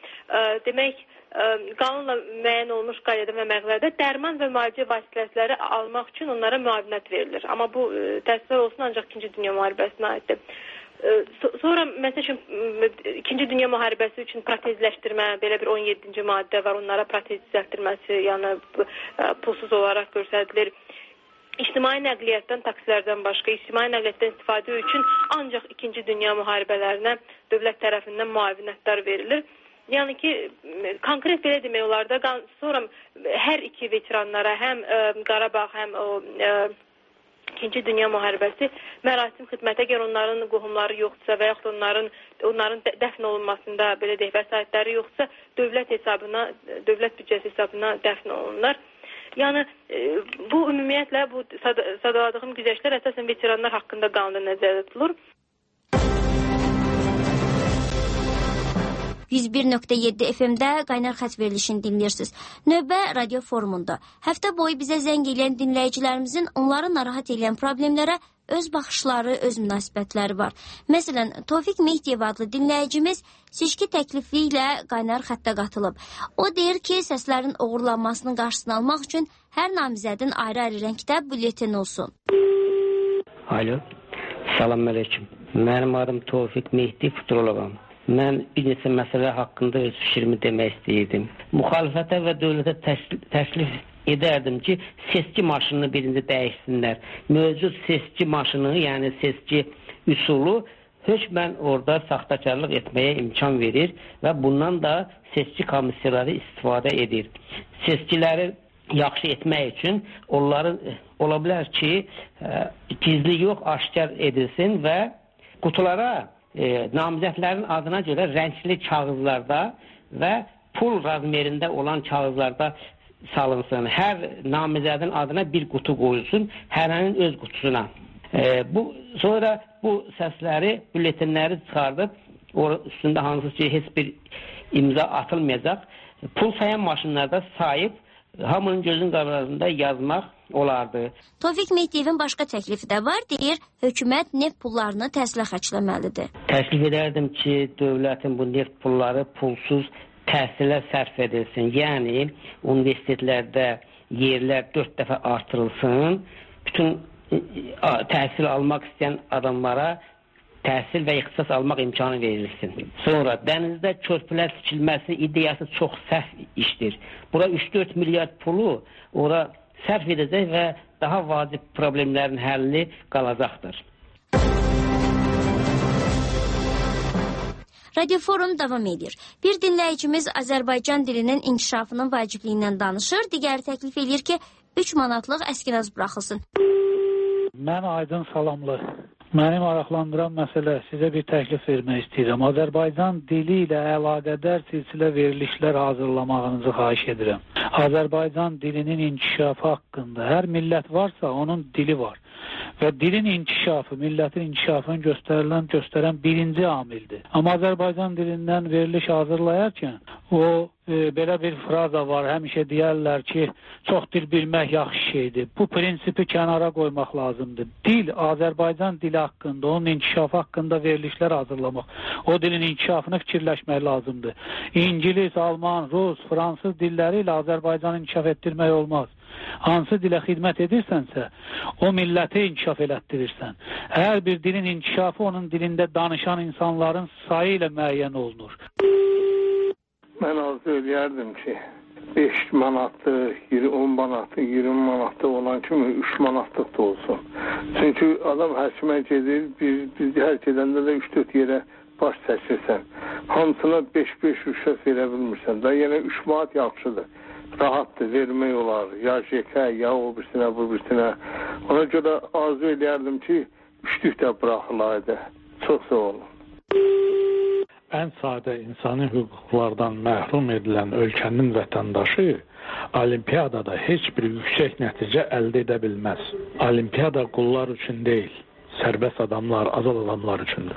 demək qanunla müəyyən olunmuş qaydada və məqsədlərdə dərman və müalicə vasitələri almaq üçün onlara müavinət verilir. Amma bu təsvir olsun ancaq İkinci Dünya Müharibəsinə aiddir. Sonra məsəl üçün İkinci Dünya Müharibəsi üçün protezləşdirmə, belə bir on yeddinci maddə var. Onlara protez düzəltdirməsi, yəni pulsuz olaraq göstərilir. İctimai nəqliyyatdan, taksilərdən başqa ictimai nəqliyyatdan istifadə üçün ancaq İkinci Dünya müharibələrinə dövlət tərəfindən müavinətlər verilir. Yəni ki, konkret belə demək olar da, sonra hər iki veteranlara, həm ə, Qarabağ, həm o ə, İkinci Dünya müharibəsi mərasim xidmətə gəlir, onların qohumları yoxdursa və yaxud onların onların dəfn olunmasında belə deyək vəsaitləri yoxdursa, dövlət hesabına, dövlət büdcəsi hesabına dəfn olunurlar. Yəni e, bu ümumiyyətlə bu sadaladığım güzəştlər əsasən veteranlar haqqında qanunda nəzərdə tutulur. yüz bir nöqtə yeddi F M-də Qaynar xətt verilişini dinləyirsiniz. Növbə radio forumunda. Həftə boyu bizə zəng edən dinləyicilərimizin onları narahat edən problemlərə öz baxışları, öz münasibətləri var. Məsələn, Tofiq Mehdiyev adlı dinləyicimiz seçki təklifi ilə Qaynar xəttə qatılıb. O deyir ki, səslərin oğurlanmasının qarşısını almaq üçün hər namizədin ayrı-ayrı rəngdə bülletin olsun. Alo, salam əleykum. Mənim adım Tofiq Mehdiyev, futuroloqam. Mən bir neçə məsələ haqqında öz fikrimi demək istəyirdim. Müxalifətə və dövlətə təklif edərdim ki, seçki maşınını birinci dəyişsinlər. Mövcud seçki maşını, yəni seçki üsulu hökmən orada saxtakarlıq etməyə imkan verir və bundan da seçki komissiyaları istifadə edir. Seçkiləri yaxşı etmək üçün onların ola bilər ki, gizli yox, aşkar edilsin və qutulara E, namizədlərin adına görə rəngli kağızlarda və pul razmerində olan kağızlarda salınsın. Hər namizədin adına bir qutu qoyulsun, hərənin öz qutusuna. E, bu sonra bu səsləri, bülletinləri çıxardıb, üstündə hansı ki, heç bir imza atılmayacaq, pul sayan maşınlarda sayıb, hamının gözün qabağında yazmaq olardı. Tofiq Mehdiyevin başqa təklifi də var, deyir, hökumət neft pullarını təhsilə xərcləməlidir. Təklif edərdim ki, dövlətin bu neft pulları pulsuz təhsilə sərf edilsin. Yəni, universitetlərdə yerlər dörd dəfə artırılsın, bütün təhsil almaq istəyən adamlara təhsil və ixtisas almaq imkanı verilsin. Sonra dənizdə körpülər tikilməsi ideyası çox səhv işdir. Bura üç dörd milyard pulu ora sərf edəcək və daha vacib problemlərin həlli qalacaqdır. Radioforum davam edir. Bir dinləyicimiz Azərbaycan dilinin inkişafının vacibliyindən danışır, digəri təklif edir ki, üç manatlıq əskinaz buraxılsın. Mən Aydın Salamlı. Məni maraqlandıran məsələ, sizə bir təklif vermək istəyirəm. Azərbaycan dili ilə əlaqədar silsilə verilişlər hazırlamağınızı xahiş edirəm. Azərbaycan dilinin inkişafı haqqında hər millət varsa, onun dili var. Və dilin inkişafı, millətin inkişafını göstərilən, göstərən birinci amildir. Amma Azərbaycan dilindən veriliş hazırlayarkən, o e, belə bir fraza var, həmişə deyərlər ki, çox dil bilmək yaxşı şeydir. Bu prinsipi kənara qoymaq lazımdır. Dil, Azərbaycan dili haqqında, onun inkişafı haqqında verilişlər hazırlamaq, o dilin inkişafını fikirləşmək lazımdır. İngilis, Alman, Rus, Fransız dilləri ilə Azərbaycanı inkişaf etdirmək olmaz. Hansı dilə xidmət edirsənsə, o milləti inkişaf elətdirirsən. Hər bir dilin inkişafı onun dilində danışan insanların sayı ilə müəyyən olunur. Mən arzu edərdim ki, beş manatlı, on manatlı, iyirmi manatlı olan kimi üç manatlıq da olsun. Çünki adam həkimə gedir, biz, biz hər gedəndə də üç dörd yerə baş çəkirsən. Hamısına beş beş rüşvət verə bilmirsən. Da yenə üç manat yaxşıdır. Rahatdır, vermək olar. Ya şəkə, ya o birsinə, bu birsinə. Ona görə arzu edərdim ki, üçlük də bıraxılaydı. Çox sağ olun. Ən sadə insani hüquqlardan məhrum edilən ölkənin vətəndaşı olimpiyadada heç bir yüksək nəticə əldə edə bilməz. Olimpiyada qullar üçün deyil, sərbəst adamlar, azad adamlar üçündür.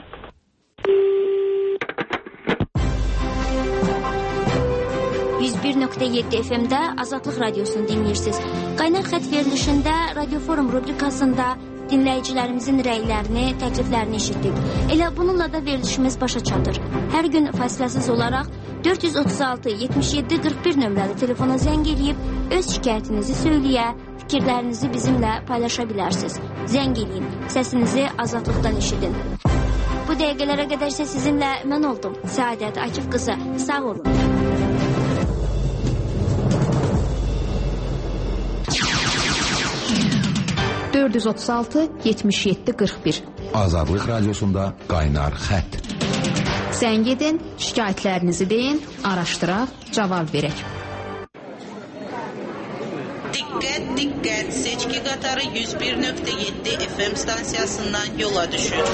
yüz bir nöqtə yeddi F M-də Azadlıq Radiosunu dinləyirsiniz. Qaynar xətt verilişində Radioforum rubrikasında dinləyicilərimizin rəylərini, təkliflərini eşitdik. Elə bununla da verilişimiz başa çatır. Hər gün fasiləsiz olaraq dörd yüz otuz altı yetmiş yeddi qırx bir nömrəli telefona zəng edib öz şikayətinizi söyləyə, fikirlərinizi bizimlə paylaşa bilərsiniz. Zəng edin, səsinizi azadlıqdan eşidin. Bu dəqiqələrə qədər isə sizinlə mən oldum. Səadət Akif qızı, sağ olun. dörd yüz otuz altı yetmiş yeddi qırx bir Azadlıq Radiosunda Qaynar xətt. Zəng edin, şikayətlərinizi deyin, araşdıraq, cavab verək. Diqqət, diqqət. edən seçki qatarı yüz bir nöqtə yeddi F M stansiyasından yola düşür.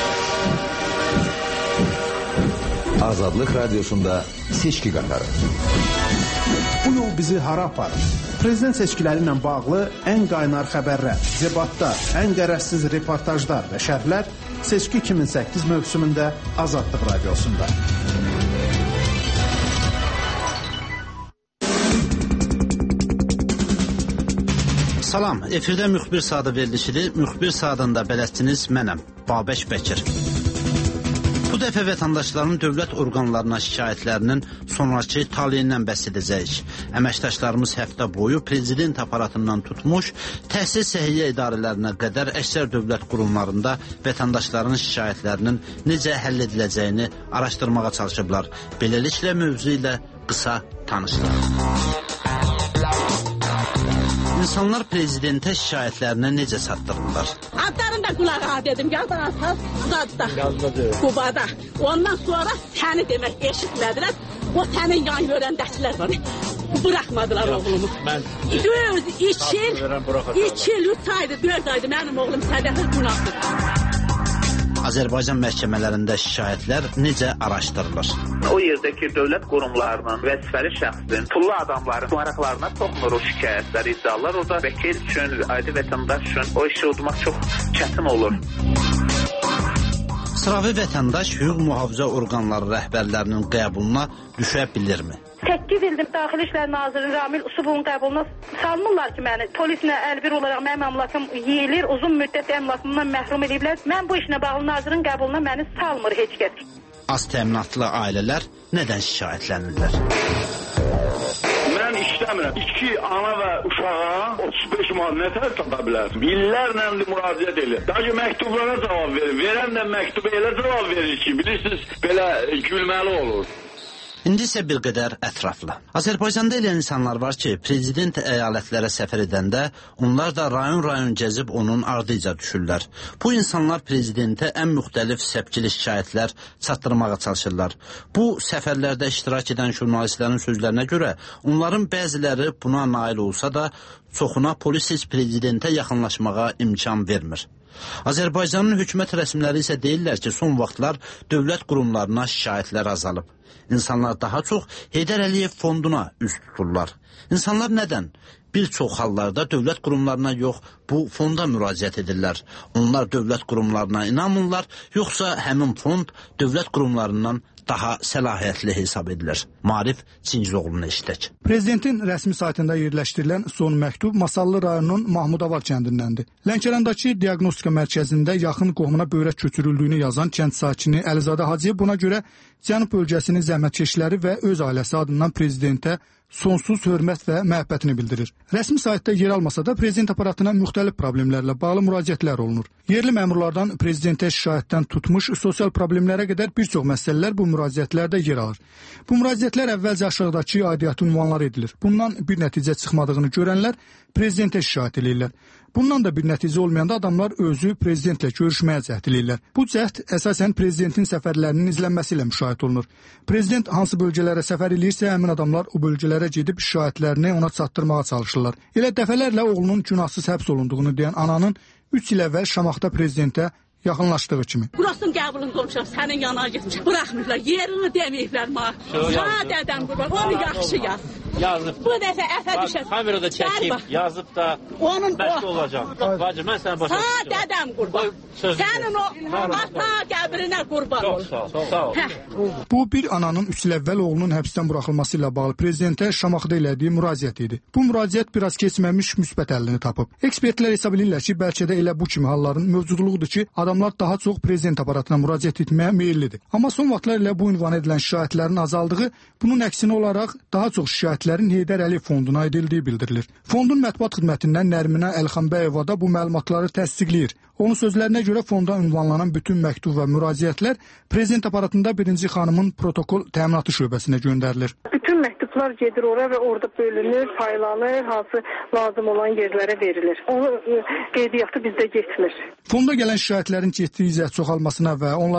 Azadlıq Radiosunda seçki qatarı. Bu yol bizi hara aparır? Prezident seçkiləri ilə bağlı ən qaynar xəbərlər, debatlar, ən qərəzsiz reportajlar və şərhlər Seçki iki min səkkiz mövsümündə Azadlıq Radiosunda. Salam, efirdə Müxbir Sadı verilişidir. Müxbir Sadında bələdçiniz mənəm, Babək Bəkir. Bu dəfə vətəndaşların dövlət orqanlarına şikayətlərinin sonraki taliyindən bəhs edəcəyik. Əməkdaşlarımız həftə boyu prezident aparatından tutmuş, təhsil səhiyyə idarələrinə qədər əksər dövlət qurumlarında vətəndaşların şikayətlərinin necə həll ediləcəyini araşdırmağa çalışıblar. Beləliklə mövzu ilə qısa tanışdıq. İnsanlar prezidentə şikayətlərinə necə çatdırırlar? Adlarını da qulağa dedim, yazdan asas Zadda, Qubada. Ondan sonra səni demək eşitmədilər, o sənin yan görəndəkilər var. Bıraxmadılar oğlumu. Düz iki il, iki il, üç aydı, dörd aydı mənim oğlum sədəfir günahdır. Azərbaycan məhkəmələrində şikayətlər necə araşdırılır? O yerdəki dövlət qurumlarının vəzifəli şəxsin, pullu adamların maraqlarına toxunur o şikayətlər, iddialar. Orada vəkil üçün, adi vətəndaş üçün o işi udmaq çox çətin olur. Sıravi vətəndaş hüquq mühafizə orqanları rəhbərlərinin qəbuluna düşə bilirmi? səkkiz ildir Daxili İşlər Naziri Ramil Usubovun qəbuluna salmırlar ki, məni polislə əlbir olaraq mənim əmlakım yeyilir, uzun müddət əmlakımdan məhrum ediblər. Mən bu işlə bağlı nazirin qəbuluna məni salmır heç kəs. Az təminatlı ailələr nədən şikayətlənirlər? Mən işləmirəm. İki ana və uşağa otuz beş manat nətər tapa bilər? İllərlə müraciət edir. Daha ki, məktublara cavab verir. Verən də məktuba elə cavab verir ki, bilirsiniz, belə gülməli olur. İndi isə bir qədər ətraflı. Azərbaycanda elə insanlar var ki, prezident əyalətlərə səfər edəndə onlar da rayon-rayon gəzib onun ardınca düşürlər. Bu insanlar prezidentə ən müxtəlif səpkili şikayətlər çatdırmağa çalışırlar. Bu səfərlərdə iştirak edən jurnalistlərin sözlərinə görə onların bəziləri buna nail olsa da çoxuna polis heç prezidentə yaxınlaşmağa imkan vermir. Azərbaycanın hökumət rəsmiləri isə deyirlər ki, son vaxtlar dövlət qurumlarına şikayətlər azalıb. İnsanlar daha çox Heydər Əliyev fonduna üst tuturlar. İnsanlar nədən? Bir çox hallarda dövlət qurumlarına yox, bu fonda müraciət edirlər. Onlar dövlət qurumlarına inanmırlar, yoxsa həmin fond dövlət qurumlarından daha səlahiyyətli hesab edilir. Marif Çingizoğlu'nu eşitək. Prezidentin rəsmi saytında yerləşdirilən son məktub Masallı rayonunun Mahmudavad kəndindəndir. Lənkərandakı diaqnostika mərkəzində yaxın qohumuna böyrək köçürüldüyünü yazan kənd sakini Əlizadə Hacıyev buna görə Cənub bölgəsinin zəhmətkeşləri və öz ailəsi adından prezidentə sonsuz hörmət və məhəbbətini bildirir. Rəsmi saytda yer almasa da prezident aparatına müxtəlif problemlərlə bağlı müraciətlər olunur. Yerli məmurlardan prezidentə şikayətdən tutmuş sosial problemlərə qədər bir çox məsələlər bu müraciətlərdə yer alır. Bu müraciətlər əvvəlcə aşağıdakı aidiyyatı ünvanlar edilir. Bundan bir nəticə çıxmadığını görənlər prezidentə şikayət edirlər. Bundan da bir nəticə olmayanda adamlar özü prezidentlə görüşməyə cəhd edirlər. Bu cəhd əsasən prezidentin səfərlərinin izlənməsi ilə müşahidə olunur. Prezident hansı bölgələrə səfər edirsə, həmin adamlar o bölgələrə gedib şikayətlərini ona çatdırmağa çalışırlar. Elə dəfələrlə oğlunun günahsız həbs olunduğunu deyən ananın üç il əvvəl Şamaxda prezidentə yaxınlaşdığı kimi. Burasın qəbulun qolmuşam, sənin yanına getmişəm. Buraxmırlar, yerini deməyiblər ma. Sadədən qurban, onu yaxşı yaz. Yazıb. Bu dəfə ətə düşər. Kamerada çəkib, yazıb da onun bəşli olacaq. Bacı, mən sənə başa düşürəm. Sadədən qurban. Sənin o ata qəbrinə qurban ol. Çox sağ ol. Bu bir ananın üç il əvvəl oğlunun həbsdən buraxılması ilə bağlı prezidentə Şamaxda elədiyi müraciət idi. Bu müraciət biraz keçməmiş müsbət həllini tapıb. Ekspertlər hesab edirlər ki, bəlkə də elə bu kimi halların mövcudluğudur ki, adamlar daha çox prezident aparatına müraciət etməyə meyillidir. Amma son vaxtlar ilə bu ünvan edilən şikayətlərin azaldığı, bunun əksinə olaraq daha çox şikayətlərin Heydər Əliyev fonduna edildiyi bildirilir. Fondun mətbuat xidmətindən Nərminə Əlxanbəyova da bu məlumatları təsdiqləyir. Onun sözlərinə görə fonda ünvanlanan bütün məktub və müraciətlər prezident aparatında birinci xanımın protokol təminatı şöbəsinə göndərilir. Bütün məktublar gedir ora və orada bölünür, paylanır, hansı lazım olan yerlərə verilir. Onun qeydiyyatı bizdə getmir. Fonda gələn şikayətlərin getdiyi izə çoxalmasına və onların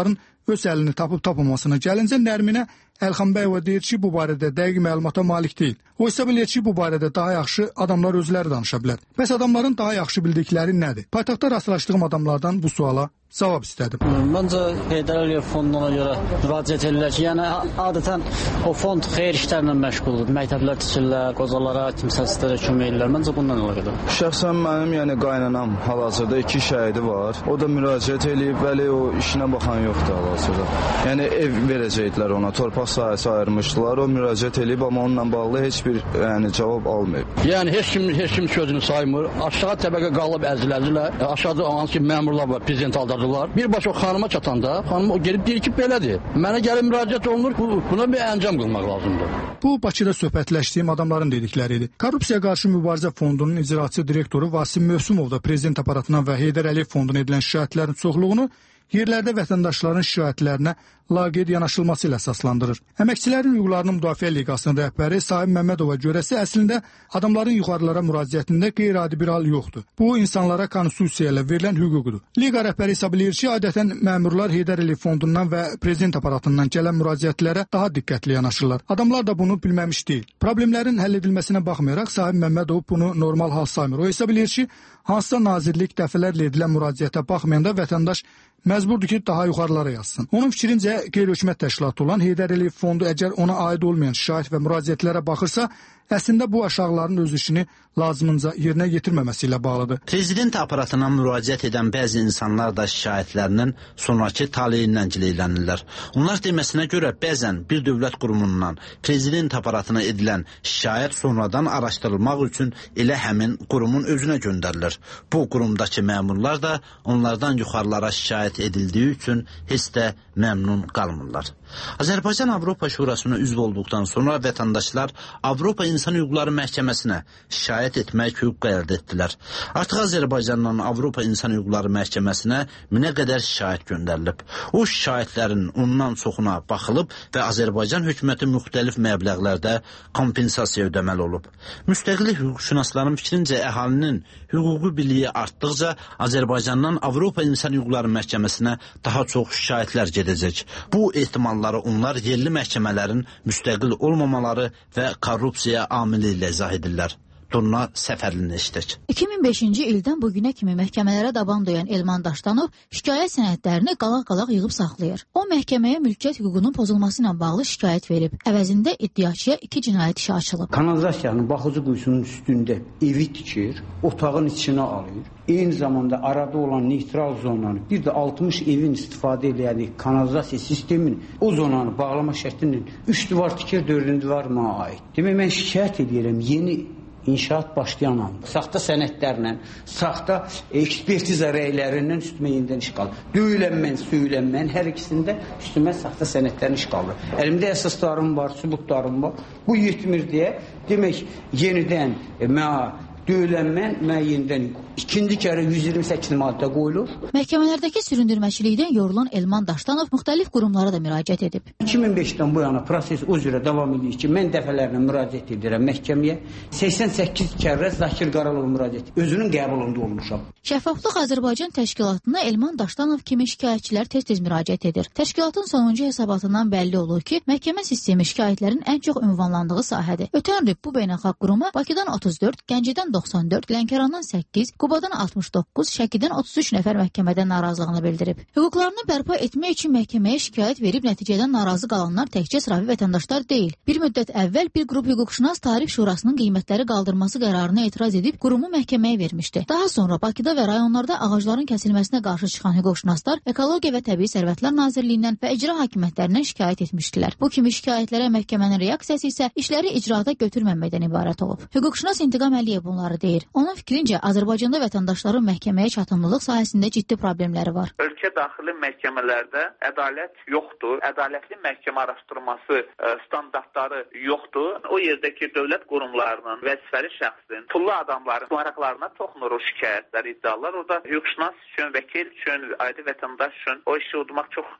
öz əlini tapıb tapılmasına gəlincə Nərminə Əlxanbəyova deyir ki, bu barədə dəqiq məlumata malik deyil. O hesab edir ki, bu barədə daha yaxşı adamlar özləri danışa bilər. Bəs adamların daha yaxşı bildikləri nədir? Paytaxtda rastlaşdığım adamlardan bu suala cavab istədim. Məncə Heydər Əliyev fonduna görə müraciət edirlər ki, yəni adətən o fond xeyir işlərlə məşğuldur. Məktəblər tikirlər, qocalara, kimsəsizlərə kömək edirlər. Məncə bundan əlaqədar. Şəxsən mənim yəni qaynanam hal-hazırda iki şəhidi var. O da müraciət eləyib, bəli o işinə baxan yoxdur hal-hazırda. Yəni ev verəcəkdilər ona, torpaq sahəsi ayırmışdılar. O müraciət eləyib, amma onunla bağlı heç bir yəni cavab almayıb. Yəni heç kim heç kim sözünü saymır. Aşağı təbəqə qalıb əzilədilər. Aşağıda hansı ki məmurlar var, prezident aldadılar. Birbaşa o xanıma çatanda, xanım o gelib deyir ki, belədir. Mənə gəlib müraciət olunur, bu, buna bir əncam qılmaq lazımdır. Bu, Bakıda söhbətləşdiyim adamların dedikləri idi. Korrupsiya qarşı mübarizə fondunun icraçı direktoru Vasim Mövsümov da prezident aparatından və Heydər Əliyev fonduna edilən şikayətlərin çoxluğunu yerlərdə vətəndaşların şikayətlərinə laqeyd yanaşılması ilə əsaslandırır. Əməkçilərin hüquqlarının müdafiə liqasının rəhbəri Sahib Məmmədova görəsə əslində adamların yuxarılara müraciətində qeyri-adi bir hal yoxdur. Bu, insanlara konstitusiya ilə verilən hüquqdur. Liqa rəhbəri hesab edir ki, adətən məmurlar Heydər Əliyev fondundan və prezident aparatından gələn müraciətlərə daha diqqətli yanaşırlar. Adamlar da bunu bilməmiş deyil. Problemlərin həll edilməsinə baxmayaraq Sahib Məmmədov bunu normal hal saymır. O hesab edir ki, hansısa nazirlik dəfələrlə edilən müraciətə baxmayanda vətəndaş məcburdur ki, daha yuxarılara yazsın. Onun fikrincə, qeyri-hökumət təşkilatı olan Heydər Əliyev fondu əgər ona aid olmayan şikayət və müraciətlərə baxırsa, əslində bu aşağıların öz işini lazımınca yerinə yetirməməsi ilə bağlıdır. Prezident aparatına müraciət edən bəzi insanlar da şikayətlərinin sonraki taleyindən gileylənirlər. Onlar deməsinə görə bəzən bir dövlət qurumundan prezident aparatına edilən şikayət sonradan araşdırılmaq üçün elə həmin qurumun özünə göndərilir. Bu qurumdakı məmurlar da onlardan yuxarılara şikayət edildiyi üçün heç də məmnun qalmırlar. Azərbaycan Avropa Şurasına üzv olduqdan sonra vətəndaşlar Avropa İnsan Hüquqları Məhkəməsinə şikayət etmək hüququ əldə etdilər. Artıq Azərbaycandan Avropa İnsan Hüquqları Məhkəməsinə minə qədər şikayət göndərilib. O şikayətlərin ondan çoxuna baxılıb və Azərbaycan hökuməti müxtəlif məbləğlərdə kompensasiya ödəməli olub. Müstəqil hüquqşünasların fikrincə əhalinin hüquqi biliyi artdıqca Azərbaycandan Avropa İnsan Hüquqları Məhkəməsinə daha çox şikayətlər gedəcək. Bu ehtimalları onlar yerli məhkəmələrin müstəqil olmamaları və korrupsiya amili ilə izah edirlər. Durna Səfərlini eşitək. iki min beşinci ildən bugünə kimi məhkəmələrə daban döyan Elman Daşdanov şikayət sənədlərini qalaq-qalaq yığıb saxlayır. O məhkəməyə mülkiyyət hüququnun pozulması ilə bağlı şikayət verib. Əvəzində iddiaçıya iki cinayət işi açılıb. Kanalizasiyanın baxıcı quyusunun üstündə evi tikir, otağın içinə alır. Eyni zamanda arada olan neytral zonanı, bir də altmış evin istifadə edildiyi kanalizasiya sistemin o zonanı bağlama şəklinin üç divar tikir, dördüncü divar mənə aid. Demək, mən şikayət edirəm yeni İnşaat başlayan anda. Saxta sənədlərlə, saxta ekspertiza rəylərindən üstümə yenidən işğal. Döyülənmən, söylənmən, hər ikisində üstümə saxta sənədlərin işğalı. Əlimdə əsaslarım var, sübutlarım var. Bu yetmir deyə, demək, yenidən e, mənə döyülənmən, mənə yenidən ikinci kərə yüz iyirmi səkkiz maddə qoyulur. Məhkəmələrdəki süründürməçilikdən yorulan Elman Daşdanov müxtəlif qurumlara da müraciət edib. iki min beşdən bu yana proses o cürə davam edir ki, mən dəfələrlə müraciət edirəm məhkəməyə. səksən səkkiz kərə Zakir Qaralov müraciət özünün qəbulunda olmuşam. Şəffaflıq Azərbaycan təşkilatına Elman Daşdanov kimi şikayətçilər tez-tez müraciət edir. Təşkilatın sonuncu hesabatından bəlli olur ki, məhkəmə sistemi şikayətlərin ən çox ünvanlandığı sahədir. Ötən il bu beynəlxalq quruma Bakıdan otuz dörd, Gəncədən doxsan dörd, Lənkərandan səkkiz, Qubadan altmış doqquz, Şəkidən otuz üç nəfər məhkəmədən narazılığını bildirib. Hüquqlarını bərpa etmək üçün məhkəməyə şikayət verib nəticədən narazı qalanlar təkcə sıravi vətəndaşlar deyil. Bir müddət əvvəl bir qrup hüquqşünas Tarif Şurasının qiymətləri qaldırması qərarına etiraz edib qurumu məhkəməyə vermişdi. Daha sonra Bakıda və rayonlarda ağacların kəsilməsinə qarşı çıxan hüquqşünaslar Ekologiya və Təbii Sərvətlər Nazirliyindən və icra hakimiyyətlərindən şikayət etmişdilər. Bu kimi şikayətlərə məhkəmənin reaksiyası isə işləri icrada götürməməkdən ibarət olub. Hüquqşünas İntiqam Əliyev bunları deyir. Onun fikrincə Azərbaycanda vətəndaşların məhkəməyə çatımlılıq sahəsində ciddi problemləri var. Ölkə daxili məhkəmələrdə ədalət yoxdur. Ədalətli məhkəmə araşdırması standartları yoxdur. O yerdəki dövlət qurumlarının, vəzifəli şəxsin, pullu adamların maraqlarına toxunur o şikayətlər, iddialar. Orada hüquqşünas üçün, vəkil üçün, adi vətəndaş üçün o işi udmaq çox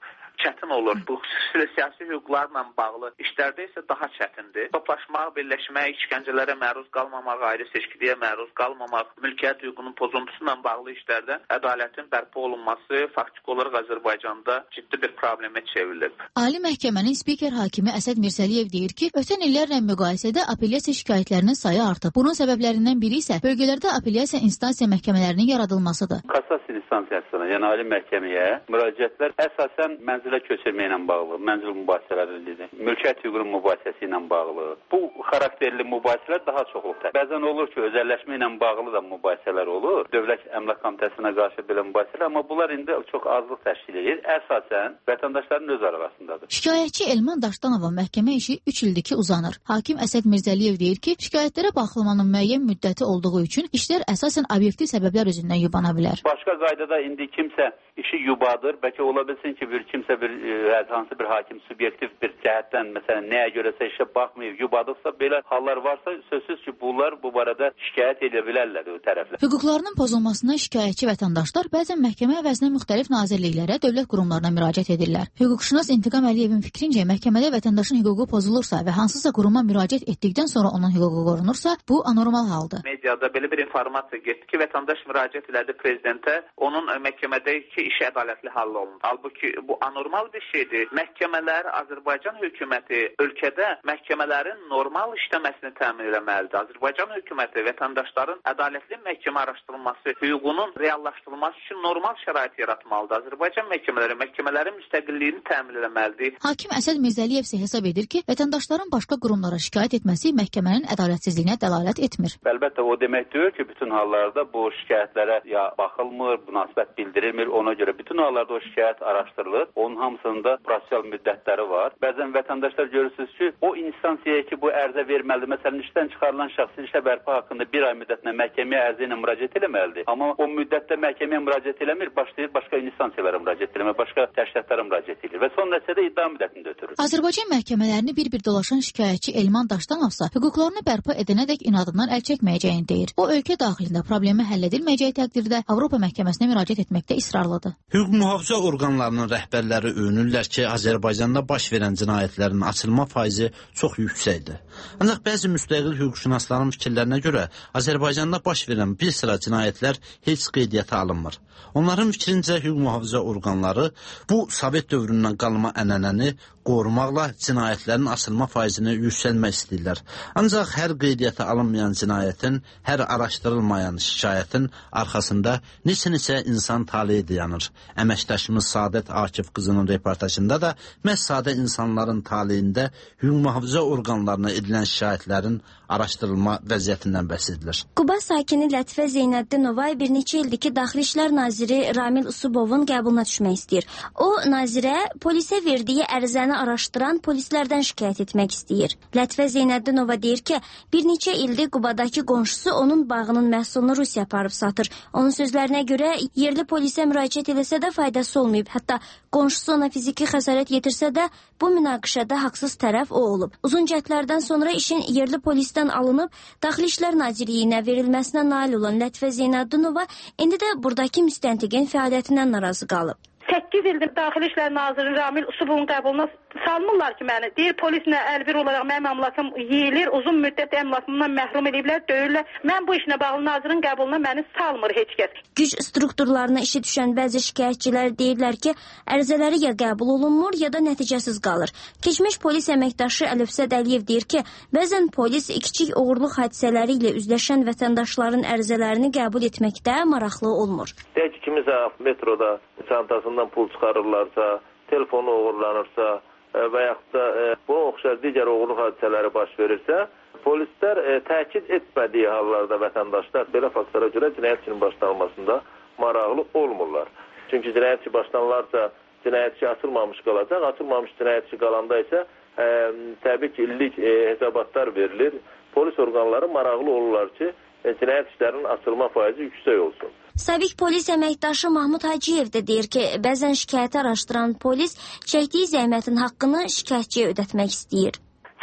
çətin olur. Bu xüsusilə siyasi hüquqlarla bağlı işlərdə isə daha çətindir. Toplaşmaq, birləşmək, işgəncələrə məruz qalmamaq, ayrı seçkiliyə məruz qalmamaq, mülkiyyət hüququnun pozuntusu ilə bağlı işlərdə ədalətin bərpa olunması faktiki olaraq Azərbaycanda ciddi bir problemə çevrilib. Ali Məhkəmənin spiker hakimi Əsəd Mirzəliyev deyir ki, ötən illərlə müqayisədə apellyasiya şikayətlərinin sayı artıb. Bunun səbəblərindən biri isə bölgələrdə apellyasiya instansiya məhkəmələrinin yaradılmasıdır. Kassasiya instansiyasına, yəni Ali Məhkəməyə müraciətlər əsasən mənzilə köçürmə ilə bağlı, mənzil mübahisələridir, mülkiyyət hüququnun mübahisəsi ilə bağlı. Bu xarakterli mübahisələr daha çox olur. Bəzən olur ki, özəlləşmə ilə bağlı da mübahisələr olur. Dövlət Əmlak Komitəsinə qarşı belə mübahisələr, amma bunlar indi çox azlıq təşkil edir. Əsasən vətəndaşların öz arasındadır. Şikayətçi Elman Daşdanova məhkəmə işi üç ildir ki uzanır. Hakim Əsəd Mirzəliyev deyir ki, şikayətlərə baxılmanın müəyyən müddəti olduğu üçün işlər əsasən obyektiv səbəblər üzündən yubana bilər. Başqa qaydada indi kimsə işi yubadır, bəlkə ola bilsin ki, bir kimsə bir hansı bir hakim subyektiv bir cəhətdən məsələn nəyə görəsə işə baxmayıb yubadıqsa belə hallar varsa sözsüz ki, bunlar bu barədə şikayət edə bilərlər o tərəflər. Hüquqlarının pozulmasına şikayətçi vətəndaşlar bəzən məhkəmə əvəzinə müxtəlif nazirliklərə, dövlət qurumlarına müraciət edirlər. Hüquqşünas İntiqam Əliyevin fikrincə məhkəmədə vətəndaşın hüququ pozulursa və hansısa quruma müraciət etdikdən sonra onun hüququ qorunursa, bu anormal haldır. Mediada belə bir informasiya getdi ki, vətəndaş müraciət elədi prezidentə, onun məhkəmədəki işi ədalətli hall olundu. Halbuki bu anormal bir şeydir. Məhkəmələr, Azərbaycan hökuməti ölkədə məhkəmələrin normal işləməsini təmin etməlidir. Azərbaycan hökuməti vətəndaşların ədalətli məhkəmə araşdırılması, hüququnun reallaşdırılması üçün normal şərait yaratmalıdır. Azərbaycan məhkəmələri məhkəmələrin müstəqilliyini təmin etməlidir. Hakim Əsəd Mirzəliyev isə hesab edir ki, vətəndaşların başqa qurumlara şikayət etməsi məhkəmənin ədalətsizliyinə dəlalət etmir. Əlbəttə o demək deyil ki, bütün hallarda bu şikayətlərə ya baxılmır, münasibət bildirilmir, ona görə bütün hallarda o şikayət araşdırılır. Onun hamısında prosessual müddətləri var. Bəzən vətəndaşlar görürsünüz ki, o instansiyaya ki, bu ərizə verməlidir. Məsələn, işdən çıxarılan şəxsin işə bərpa haqqında bir ay müddətinə məhkəməyə ərizə ilə müraciət eləməlidir. Amma o müddətdə məhkəməyə müraciət eləmir, başlayır başqa instansiyalara müraciət eləmir, başqa təşkilatlara müraciət edir və son nəticədə iddia müddətini ötürür. Azərbaycan məhkəmələrini bir-bir dolaşan şikayətçi Elman Daşdanovsa hüquqlarını bərpa edənədək inadından əl çəkməyəcəyini deyir. O, ölkə daxilində problemi həll edilməyəcəyi təqdirdə Avropa məhkəməsinə müraciət etməkdə israrlıdır. Hüquq mühafizə orqanlarının rəhbərləri öyünürlər ki, Azərbaycanda baş verən cinayətlərin açılma faizi çox yüksəkdir. Ancaq bəzi müstəqil hüquqşünasların fikirlərinə görə Azərbaycanda baş verən bir sıra cinayətlər heç qeydiyyata alınmır. Onların fikrincə hüquq mühafizə orqanları bu Sovet dövründən qalma ənənəni qorumaqla cinayətlərin açılma faizini yüksəlmək istəyirlər. Ancaq hər qeydiyyata alınmayan cinayətin, hər araşdırılmayan şikayətin arxasında neçə-neçə insan taleyi dayanır. Əməkdaşımız Saadət Akif qızının reportajında da məhz sadə insanların taleyində hüquq mühafizə orqanlarına edilən şikayətlərin araşdırılma vəziyyətindən bəhs edilir. Quba sakini Lətifə Zeynəddinova bir neçə ildir ki, Daxili İşlər Naziri Ramil Usubovun qəbuluna düşmək istəyir. O, nazirə polisə verdiyi ərizəni araşdıran polislərdən şikayət etmək istəyir. Lətifə Zeynəddinova deyir ki, bir neçə ildir Qubadakı qonşusu onun bağının məhsulunu Rusiya aparıb satır. Onun sözlərinə görə yerli polisə müraciət eləsə də faydası olmayıb. Hətta qonşusu ona fiziki xəsarət yetirsə də bu münaqişədə haqsız tərəf o olub. Uzun cəhdlərdən sonra işin yerli polisdən alınıb Daxili İşlər Nazirliyinə verilməsinə nail olan Lətifə Zeynəddinova indi də buradakı müstəntiqin fəaliyyətindən narazı qalıb. səkkiz ildir Daxili İşlər Naziri Ramil Usubovun qəbuluna salmırlar ki məni. Deyir polislə əlbir olaraq mənim əmlakım yeyilir, uzun müddət əmlakımdan məhrum ediblər, döyürlər. Mən bu işlə bağlı nazirin qəbuluna məni salmır heç kəs. Güc strukturlarına işi düşən bəzi şikayətçilər deyirlər ki, ərizələri ya qəbul olunmur, ya da nəticəsiz qalır. Keçmiş polis əməkdaşı Əlifsəd Əliyev deyir ki, bəzən polis kiçik oğurluq hadisələri ilə üzləşən vətəndaşların ərizələrini qəbul etməkdə maraqlı olmur. Deyək ki, kimisə metroda çantasından pul çıxarırlarsa, telefonu uğurlanırsa və yaxud da e, bu oxşar digər uğurluq hadisələri baş verirsə, polislər e, təkid etmədiyi hallarda vətəndaşlar belə faktlara görə cinayət işinin başlanmasında maraqlı olmurlar. Çünki cinayət işi başlanılarsa cinayət işi açılmamış qalacaq, açılmamış cinayət işi qalanda isə e, təbii ki, illik e, hesabatlar verilir. Polis orqanları maraqlı olurlar ki, e, cinayət işlərinin açılma faizi yüksək olsun. Səvik polis əməkdaşı Mahmud Hacıyev də deyir ki, bəzən şikayəti araşdıran polis çəkdiyi zəhmətin haqqını şikayətçiyə ödətmək istəyir.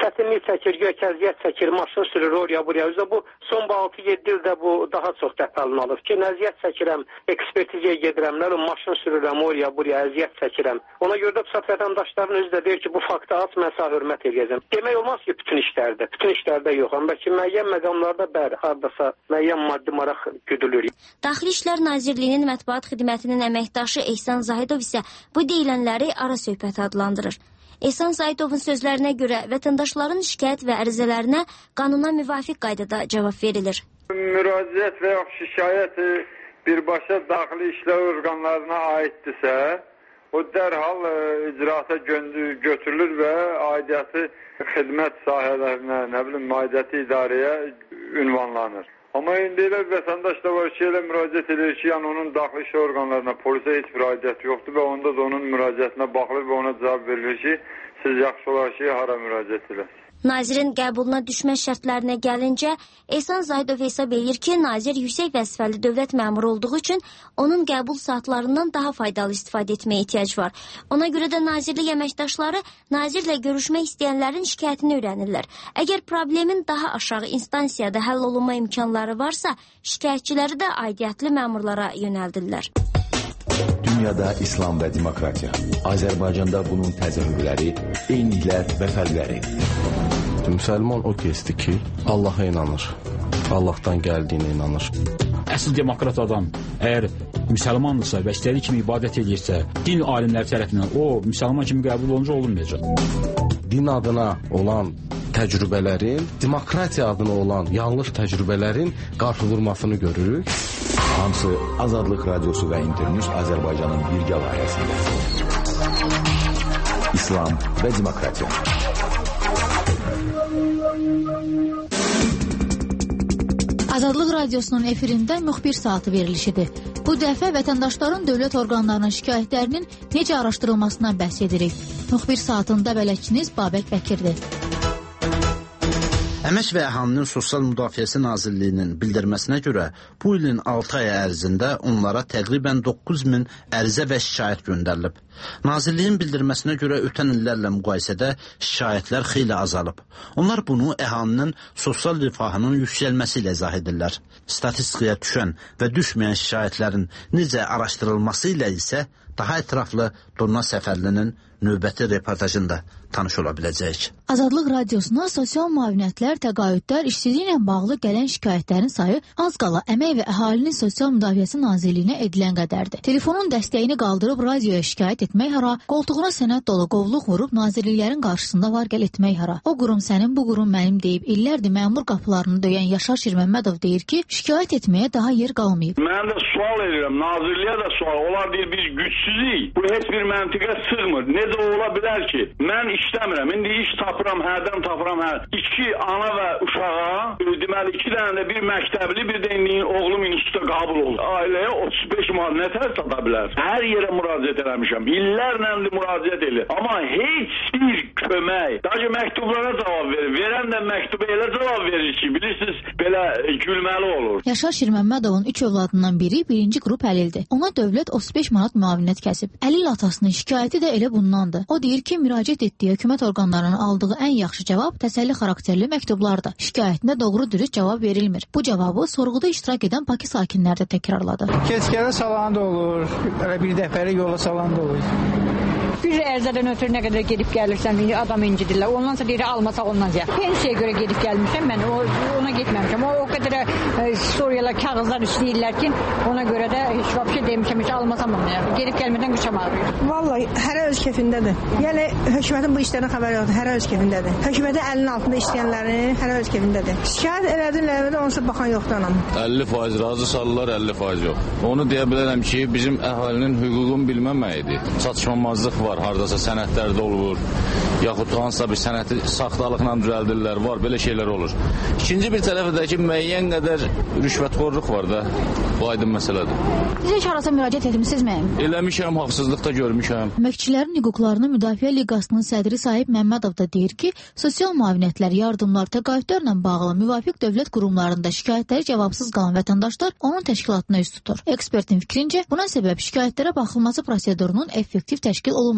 çətinlik çəkir, gökəziyyət çəkir, maşın sürür oraya buraya. Üzə bu son altı yeddi ildə bu daha çox dəfəlin alır ki, əziyyət çəkirəm, ekspertizaya gedirəm, nə bilim maşın sürürəm oraya buraya, əziyyət çəkirəm. Ona görə də bu vətəndaşların özü də deyir ki, bu faktı az mən sağ hörmət edəcəm. Demək olmaz ki, bütün işlərdə, bütün işlərdə yox. Amma ki, müəyyən məqamlarda bəli, hardasa müəyyən maddi maraq güdülür. Daxili İşlər Nazirliyinin mətbuat xidmətinin əməkdaşı Ehsan Zahidov isə bu deyilənləri ara söhbət adlandırır. Ehsan Zahidovun sözlərinə görə vətəndaşların şikayət və ərizələrinə qanuna müvafiq qaydada cavab verilir. Müraciət və ya şikayət birbaşa daxili işlər orqanlarına aiddirsə, o dərhal icraata götürülür və aidiyyəti xidmət sahələrinə, nə bilim, aidiyyəti idarəyə ünvanlanır. Amma indi elə vətəndaş da var ki, elə müraciət edir ki, yəni onun daxili işlər orqanlarına, polisə heç bir aidiyyəti yoxdur və onda da onun müraciətinə baxılır və ona cavab verilir ki, siz yaxşı olar ki, hara müraciət edəsiniz. Nazirin qəbuluna düşmə şərtlərinə gəlincə, Ehsan Zahidov hesab edir ki, nazir yüksək vəzifəli dövlət məmuru olduğu üçün onun qəbul saatlarından daha faydalı istifadə etməyə ehtiyac var. Ona görə də nazirlik əməkdaşları nazirlə görüşmək istəyənlərin şikayətini öyrənirlər. Əgər problemin daha aşağı instansiyada həll olunma imkanları varsa, şikayətçiləri də aidiyyətli məmurlara yönəldirlər. Dünyada İslam və demokratiya. Azərbaycanda bunun təzahürləri, eyniliklər və fərqləri. Müsəlman o kəsdir ki, Allaha inanır. Allahdan gəldiyinə inanır. Əsl demokrat adam əgər müsəlmandırsa və istədiyi kimi ibadət edirsə, din alimləri tərəfindən o müsəlman kimi qəbul olunca olunmayacaq. Din adına olan təcrübələrin, demokratiya adına olan yanlış təcrübələrin qarşı vurmasını görürük. Hamısı Azadlıq Radiosu və İnternews Azərbaycanın birgə layihəsində. İslam və demokratiya. Azadlıq Radiosunun efirində müxbir saatı verilişidir. Bu dəfə vətəndaşların dövlət orqanlarının şikayətlərinin necə araşdırılmasından bəhs edirik. Müxbir saatında bələdçiniz Babək Bəkirdir. Əmək və Əhalinin Sosial Müdafiəsi Nazirliyinin bildirməsinə görə bu ilin altı ay ərzində onlara təqribən doqquz min ərizə və şikayət göndərilib. Nazirliyin bildirməsinə görə ötən illərlə müqayisədə şikayətlər xeyli azalıb. Onlar bunu əhalinin sosial rifahının yüksəlməsi ilə izah edirlər. Statistikaya düşən və düşməyən şikayətlərin necə araşdırılması ilə isə daha ətraflı Durna Səfərlinin növbəti reportajında tanış ola biləcəyik. Azadlıq Radiosuna sosial müavinətlər, təqaüdlər, işsizliklə bağlı gələn şikayətlərin sayı az qala Əmək və Əhalinin Sosial Müdafiəsi Nazirliyinə edilən qədərdir. Telefonun dəstəyini qaldırıb radioya şikayət etmək hara, qoltuğuna sənəd dolu qovluq vurub nazirliklərin qarşısında var gəl etmək hara. O qurum sənin, bu qurum mənim deyib illərdir məmur qapılarını döyən Yaşar Şirməmmədov deyir ki, şikayət etməyə daha yer qalmayıb. Mən də sual edirəm, nazirliyə də sual. Onlar deyir biz gücsüzük. Bu heç bir məntiqə sığmır. Necə ola bilər ki, mən işləmirəm. İndi iş tapıram, hərdən tapıram, hər. İki ana və uşağa, deməli iki dənə də bir məktəbli, bir də indi oğlum instituta qəbul oldu. Ailəyə otuz beş manat nə tər sata bilər? Hər yerə müraciət eləmişəm. İllərlə müraciət edir. Amma heç bir kömək. Daha məktublara cavab verir. Verən də məktuba elə cavab verir ki, bilirsiniz, belə gülməli olur. Yaşar Şirməmmədovun üç övladından biri birinci qrup əlildir. Ona dövlət otuz beş manat müavinət kəsib. Əlil atasının şikayəti də elə bundandır. O deyir ki, müraciət etdiyi hökumət orqanlarının aldığı ən yaxşı cavab təsəlli xarakterli məktublardır. Şikayətində doğru dürüst cavab verilmir. Bu cavabı sorğuda iştirak edən Bakı sakinləri də təkrarladı. Keçkədə salan da olur, bir dəfəli yola salan da olur. Bir ərzədən ötürü nə qədər gedib gəlirsən, adam incidirlər. Ondan sonra deyir, almasaq ondan ziyan. Pensiyaya görə gedib gəlmişəm, mən o, ona getməmişəm. O, o qədər e, soruyalar, kağızlar istəyirlər ki, ona görə də heç vəbşə demişəm, heç almasam onu. Yəni. Gedib gəlmədən qıçam ağrıyor. Vallahi, hərə öz kefindədir. Yəni, hökumətin bu işlərdən xəbəri yoxdur, hərə öz kefindədir. Hökumətin əlinin altında işləyənlərin hərə öz kefindədir. Şikayət elədin, eləmədə onsa baxan yoxdur anam. əlli faiz razı salırlar, əlli faiz yox. Onu deyə bilərəm ki, bizim əhalinin hüququnu bilməməyidir. Çatışmamazlıq var. Hardasa sənədlərdə olur, yaxud hansısa bir sənəti saxtalıqla düzəldirlər, var, belə şeylər olur. İkinci bir tərəfdə ki, müəyyən qədər rüşvətxorluq var da, bu aydın məsələdir. Siz heç harasa müraciət etmisinizmi? Eləmişəm, haqsızlıqda görmüşəm. Əməkçilərin hüquqlarını Müdafiə Liqasının sədri Sahib Məmmədov da deyir ki, sosial müavinətlər, yardımlar, təqaüdlərlə bağlı müvafiq dövlət qurumlarında şikayətləri cavabsız qalan vətəndaşlar onun təşkilatına üst tutur. Ekspertin fikrincə, buna səbəb şikayətlərə baxılması prosedurunun effektiv təşkil olunması.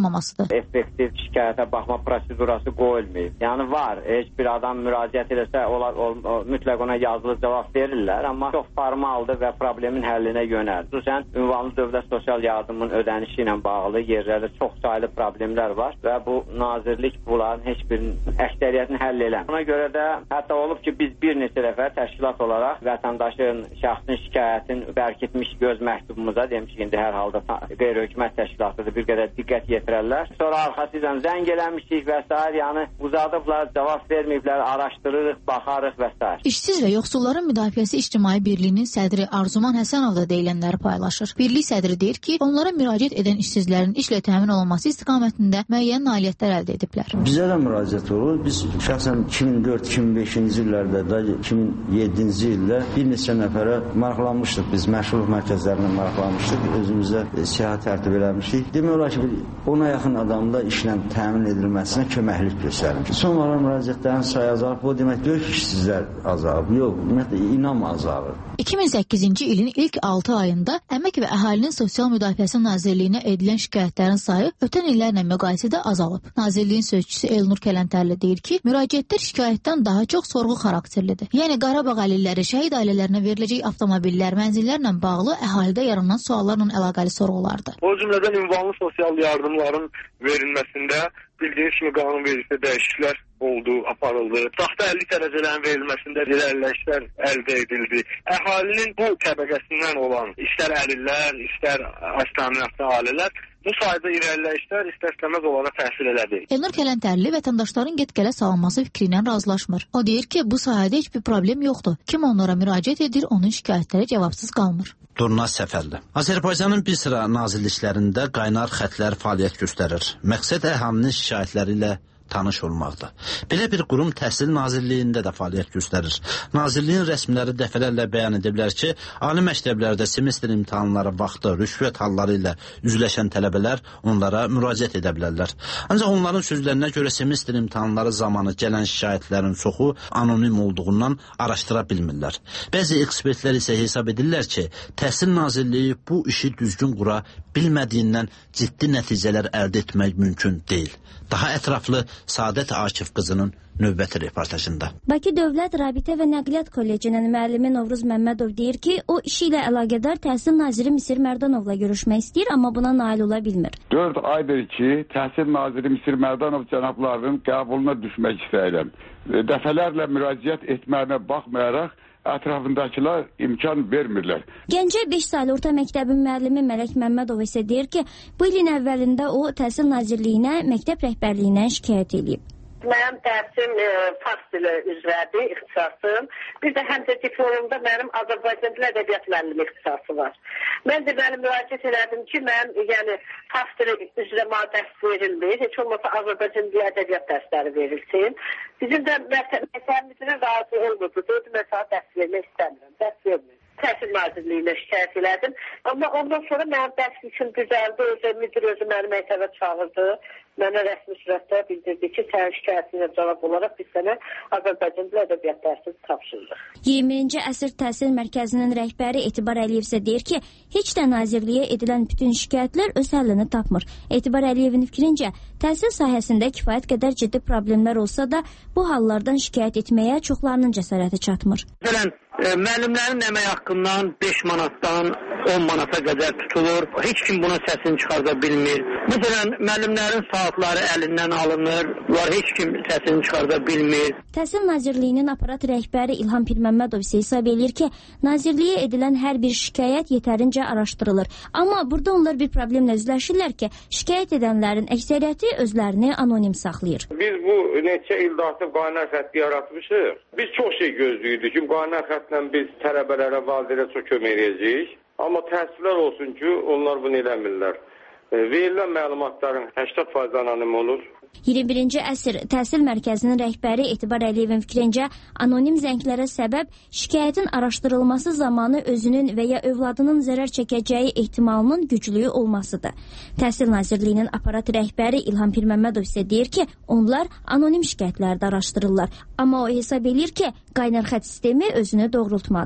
olmamasıdır. Effektiv şikayətə baxma prosedurası qoyulmayıb. Yəni var, heç bir adam müraciət eləsə olar, o, o, mütləq ona yazılı cavab verirlər, amma çox formaldır və problemin həllinə yönəlir. Xüsusən ünvanlı dövlət sosial yardımının ödənişi ilə bağlı yerlərdə çox saylı problemlər var və bu nazirlik bunların heç birinin əksəriyyətini həll eləmir. Ona görə də hətta olub ki, biz bir neçə dəfə təşkilat olaraq vətəndaşın, şəxsin şikayətini bərk etmiş göz məktubumuza demiş ki, indi hər halda qeyri-hökumət təşkilatıdır, bir qədər diqqət yetirərlər. Sonra arxası ilə zəng eləmişdik və s. yəni uzadıblar, cavab verməyiblər, araşdırırıq, baxarıq və s. İşsiz və yoxsulların müdafiəsi İctimai Birliyinin sədri Arzuman Həsənov da deyilənləri paylaşır. Birlik sədri deyir ki, onlara müraciət edən işsizlərin işlə təmin olunması istiqamətində müəyyən nailiyyətlər əldə ediblər. Bizə də müraciət olur. Biz şəxsən iki min dörd iki min beşinci illərdə də iki min yeddinci ildə bir neçə nəfərə maraqlanmışdıq. Biz məşğulluq mərkəzlərinə maraqlanmışdıq. Özümüzə siyahət tərtib eləmişdik. Demək olar ki, ona yaxın adamda işlə təmin edilməsinə köməklik göstərmişdik. Son olaraq müraciətlərin sayı azalıb. Bu demək deyil ki, işsizlər azalıb. Yox, ümumiyyətlə inam azalıb. iki min səkkizinci ilin ilk altı ayında Əmək və Əhalinin Sosial Müdafiəsi Nazirliyinə edilən şikayətlərin sayı ötən illərlə müqayisədə azalıb. Nazirliyin sözçüsü Elnur Kələntərli deyir ki, müraciətlər şikayətdən daha çox sorğu xarakterlidir. Yəni Qarabağ əlilləri, şəhid ailələrinə veriləcək avtomobillər, mənzillərlə bağlı əhalidə yaranan suallarla əlaqəli sorğulardır. O cümlədən ünvanlı sosial yardımların verilməsində bildiyiniz kimi qanunvericilikdə dəyişikliklər oldu, aparıldı. Saxta əlillik dərəcələrin verilməsində irəliləyişlər əldə edildi. Əhalinin bu təbəqəsindən olan istər əlillər, istər az təminatlı ailələr bu sayda irəliləyişlər istər-istəməz olaraq təsir elədi. Elnur Kələntərli vətəndaşların get-gələ salınması fikri ilə razılaşmır. O deyir ki, bu sahədə heç bir problem yoxdur. Kim onlara müraciət edir, onun şikayətləri cavabsız qalmır. Durna Səfərli. Azərbaycanın bir sıra nazirliklərində qaynar xətlər fəaliyyət göstərir. Məqsəd əhalinin şikayətləri ilə tanış olmaqdır. Belə bir qurum Təhsil Nazirliyində də fəaliyyət göstərir. Nazirliyin rəsmiləri dəfələrlə bəyan ediblər ki, ali məktəblərdə semestr imtahanları vaxtı rüşvət halları ilə üzləşən tələbələr onlara müraciət edə bilərlər. Ancaq onların sözlərinə görə semestr imtahanları zamanı gələn şikayətlərin çoxu anonim olduğundan araşdıra bilmirlər. Bəzi ekspertlər isə hesab edirlər ki, Təhsil Nazirliyi bu işi düzgün qura bilmədiyindən ciddi nəticələr əldə etmək mümkün deyil. Daha ətraflı Saadət Akif qızının növbəti reportajında. Bakı Dövlət Rabitə və Nəqliyyat Kollecinin müəllimi Novruz Məmmədov deyir ki, o işi ilə əlaqədar Təhsil Naziri Misir Mərdanovla görüşmək istəyir, amma buna nail ola bilmir. dörd aydır ki, Təhsil Naziri Misir Mərdanov cənablarının qəbuluna düşmək istəyirəm. Dəfələrlə müraciət etməyinə baxmayaraq ətrafındakılar imkan vermirlər. Gəncə beş saylı orta məktəbin müəllimi Mələk Məmmədov isə deyir ki, bu ilin əvvəlində o Təhsil Nazirliyinə məktəb rəhbərliyindən şikayət edib. Mənim dərsim e, fars dili üzrədir, ixtisasım. Bir də həmçə diplomumda mənim Azərbaycan dili ədəbiyyat müəllimi ixtisası var. Mən də mənim müraciət elədim ki, mənim yəni fars dili üzrə mənə dərs verilmir. Heç olmasa Azərbaycan dili ədəbiyyat dərsləri verilsin. Bizim də məktəbimizin razı olmadı. Dörd məsələ dərs vermək istəmirəm. Dərs vermir. Təhsil Nazirliyinə şikayət elədim. Amma ondan sonra mənim dərs üçün düzəldi. Özü, müdür özü məni məktəbə çağırdı. Mənə rəsmi sürətdə bildirdi ki, sənin şikayətinə cavab olaraq biz sənə Azərbaycan dili ədəbiyyat dərsi tapşırırıq. iyirminci əsr Təhsil Mərkəzinin rəhbəri Etibar Əliyev isə deyir ki, heç də Nazirliyə edilən bütün şikayətlər öz həllini tapmır. Etibar Əliyevin fikrincə, təhsil sahəsində kifayət qədər ciddi problemlər olsa da, bu hallardan şikayət etməyə çoxlarının cəsarəti çatmır. Məsələn, e, müəllimlərin əmək haqqından beş manatdan on manata qədər tutulur. Heç kim buna səsini çıxarda bilmir. Məsələn, müəllimlərin saatları əlindən alınır. Var, heç kim səsini çıxarda bilmir. Təhsil Nazirliyinin aparat rəhbəri İlham Pirməmmədov isə hesab edir ki, Nazirliyə edilən hər bir şikayət yetərincə araşdırılır. Amma burada onlar bir problemlə üzləşirlər ki, şikayət edənlərin əksəriyyəti özlərini anonim saxlayır. Biz bu neçə ildə artıq qaynar xətti yaratmışıq. Biz çox şey gözləyirdik ki, qaynar xəttlə biz tələbələrə, valideynlərə çox kömək edəcəyik. Amma təəssüflər olsun ki, onlar bunu eləmirlər. Verilən məlumatların səksən faiz anonim olur. iyirmi birinci əsr Təhsil Mərkəzinin rəhbəri Etibar Əliyevin fikrincə, anonim zənglərə səbəb şikayətin araşdırılması zamanı özünün və ya övladının zərər çəkəcəyi ehtimalının güclüyü olmasıdır. Təhsil Nazirliyinin aparat rəhbəri İlham Pirməmmədov isə deyir ki, onlar anonim şikayətləri də araşdırırlar. Amma o hesab edir ki, qaynar xətt sistemi özünü doğrultmadı.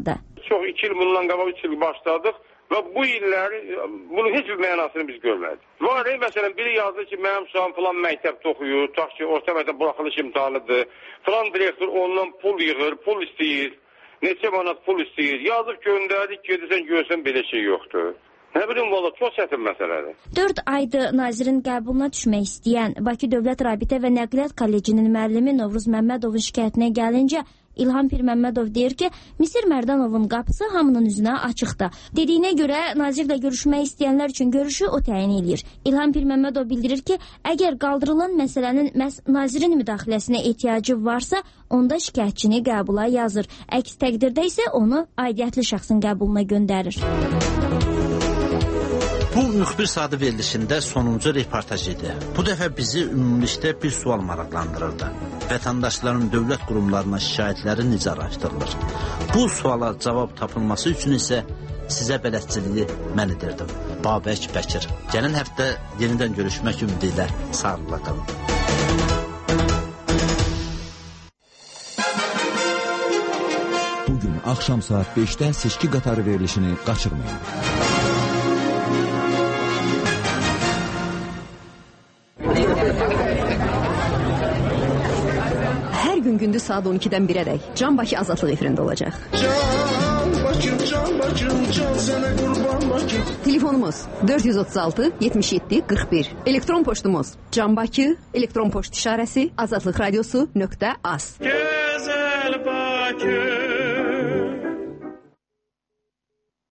çox iki il bundan qabaq üç il başladıq və bu illəri, bunun heç bir mənasını biz görmədik. Var, məsələn, biri yazdı ki, mənim uşağım falan məktəbdə oxuyur, tutaq ki, orta məktəb buraxılış imtahanıdır, falan direktor ondan pul yığır, pul istəyir, neçə manat pul istəyir, yazıb göndərdik, gedirsən, görsən, belə şey yoxdur. Nə bilim, valla, çox çətin məsələdir. dörd aydır nazirin qəbuluna düşmək istəyən Bakı Dövlət Rabitə və Nəqliyyat Kollecinin müəllimi Novruz Məmmədovun şikayətinə gəlincə, İlham Pirməmmədov deyir ki, Misir Mərdanovun qapısı hamının üzünə açıqdır. Dediyinə görə nazirlə görüşmək istəyənlər üçün görüşü o təyin edir. İlham Pirməmmədov bildirir ki, əgər qaldırılan məsələnin məhz nazirin müdaxiləsinə ehtiyacı varsa, onda şikayətçini qəbula yazır. Əks təqdirdə isə onu aidiyyətli şəxsin qəbuluna göndərir. Bu müxbir saatı verilişində sonuncu reportaj idi. Bu dəfə bizi ümumilikdə bir sual maraqlandırırdı. Vətəndaşların dövlət qurumlarına şikayətləri necə araşdırılır? Bu suala cavab tapılması üçün isə sizə bələdçiliyi mən edirdim. Babək Bəkir. Gələn həftə yenidən görüşmək ümidi ilə sağlıqla qalın. Bugün axşam saat beşdə seçki qatarı verilişini qaçırmayın. Hər gün gündüz saat on ikidən birədək Can Bakı Azadlıq efirində olacaq. Can Bakım, Can Bakım, Can sənə qurban Bakım. Telefonumuz dörd yüz otuz altı yetmiş yeddi qırx bir. Elektron poçtumuz Can Bakı, elektron poçt işarəsi azadlıqradiosu nöqtə az. Gözəl Bakı.